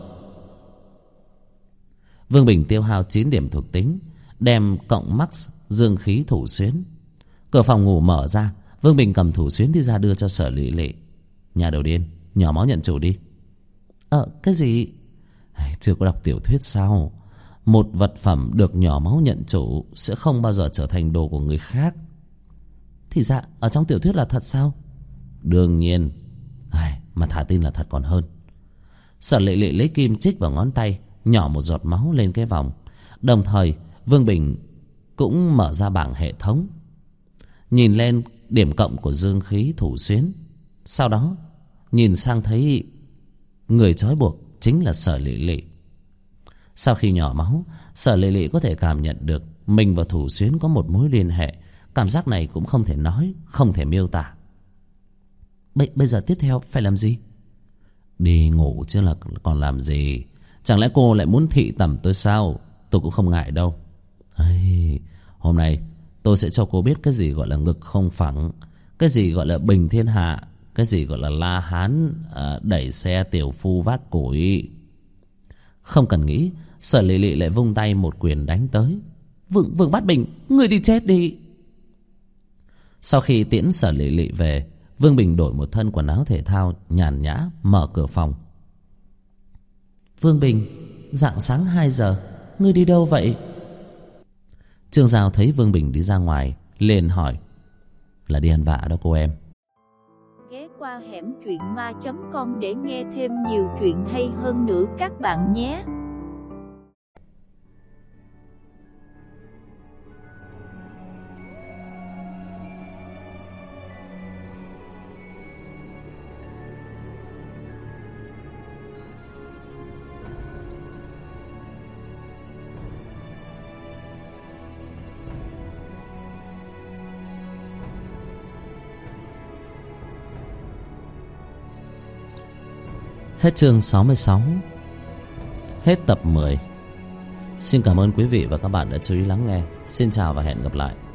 [SPEAKER 2] Vương Bình tiêu hao chín điểm thuộc tính, đem cộng max dương khí thủ xuyến. Cửa phòng ngủ mở ra, Vương Bình cầm thủ xuyến đi ra đưa cho Sở Lệ Lệ. Nhà đầu điên, nhỏ máu nhận chủ đi. Ờ, cái gì? Chưa có đọc tiểu thuyết sao? Một vật phẩm được nhỏ máu nhận chủ sẽ không bao giờ trở thành đồ của người khác. Thì ra ở trong tiểu thuyết là thật sao? Đương nhiên. Ai, mà thả tin là thật còn hơn. Sở Lệ Lệ lấy kim chích vào ngón tay, nhỏ một giọt máu lên cái vòng. Đồng thời Vương Bình cũng mở ra bảng hệ thống, nhìn lên điểm cộng của dương khí Thủ Xuyến. Sau đó nhìn sang thấy người trói buộc chính là Sở Lệ Lệ. Sau khi nhỏ máu, Sở Lệ Lệ có thể cảm nhận được mình và Thủ Xuyến có một mối liên hệ. Cảm giác này cũng không thể nói, không thể miêu tả. Bây, bây giờ tiếp theo phải làm gì? Đi ngủ chứ là còn làm gì? Chẳng lẽ cô lại muốn thị tẩm tôi sao? Tôi cũng không ngại đâu. Ây, hôm nay tôi sẽ cho cô biết cái gì gọi là ngực không phẳng, cái gì gọi là bình thiên hạ, cái gì gọi là La Hán à, đẩy xe tiểu phu vác củi. Không cần nghĩ, Sở Lệ Lệ lại vung tay một quyền đánh tới. Vương, Vương Bát Bình, người đi chết đi. Sau khi tiễn Sở Lệ Lệ về, Vương Bình đổi một thân quần áo thể thao nhàn nhã, mở cửa phòng. Vương Bình, rạng sáng hai giờ, ngươi đi đâu vậy? Trương Giao thấy Vương Bình đi ra ngoài, liền hỏi. Là đi ăn vạ đó cô em.
[SPEAKER 1] Ghé qua hẻm truyện ma chấm com để nghe thêm nhiều chuyện hay hơn nữa các bạn nhé.
[SPEAKER 2] Hết chương sáu mươi sáu. Hết tập mười. Xin cảm ơn quý vị và các bạn đã chú ý lắng nghe. Xin chào và hẹn gặp lại.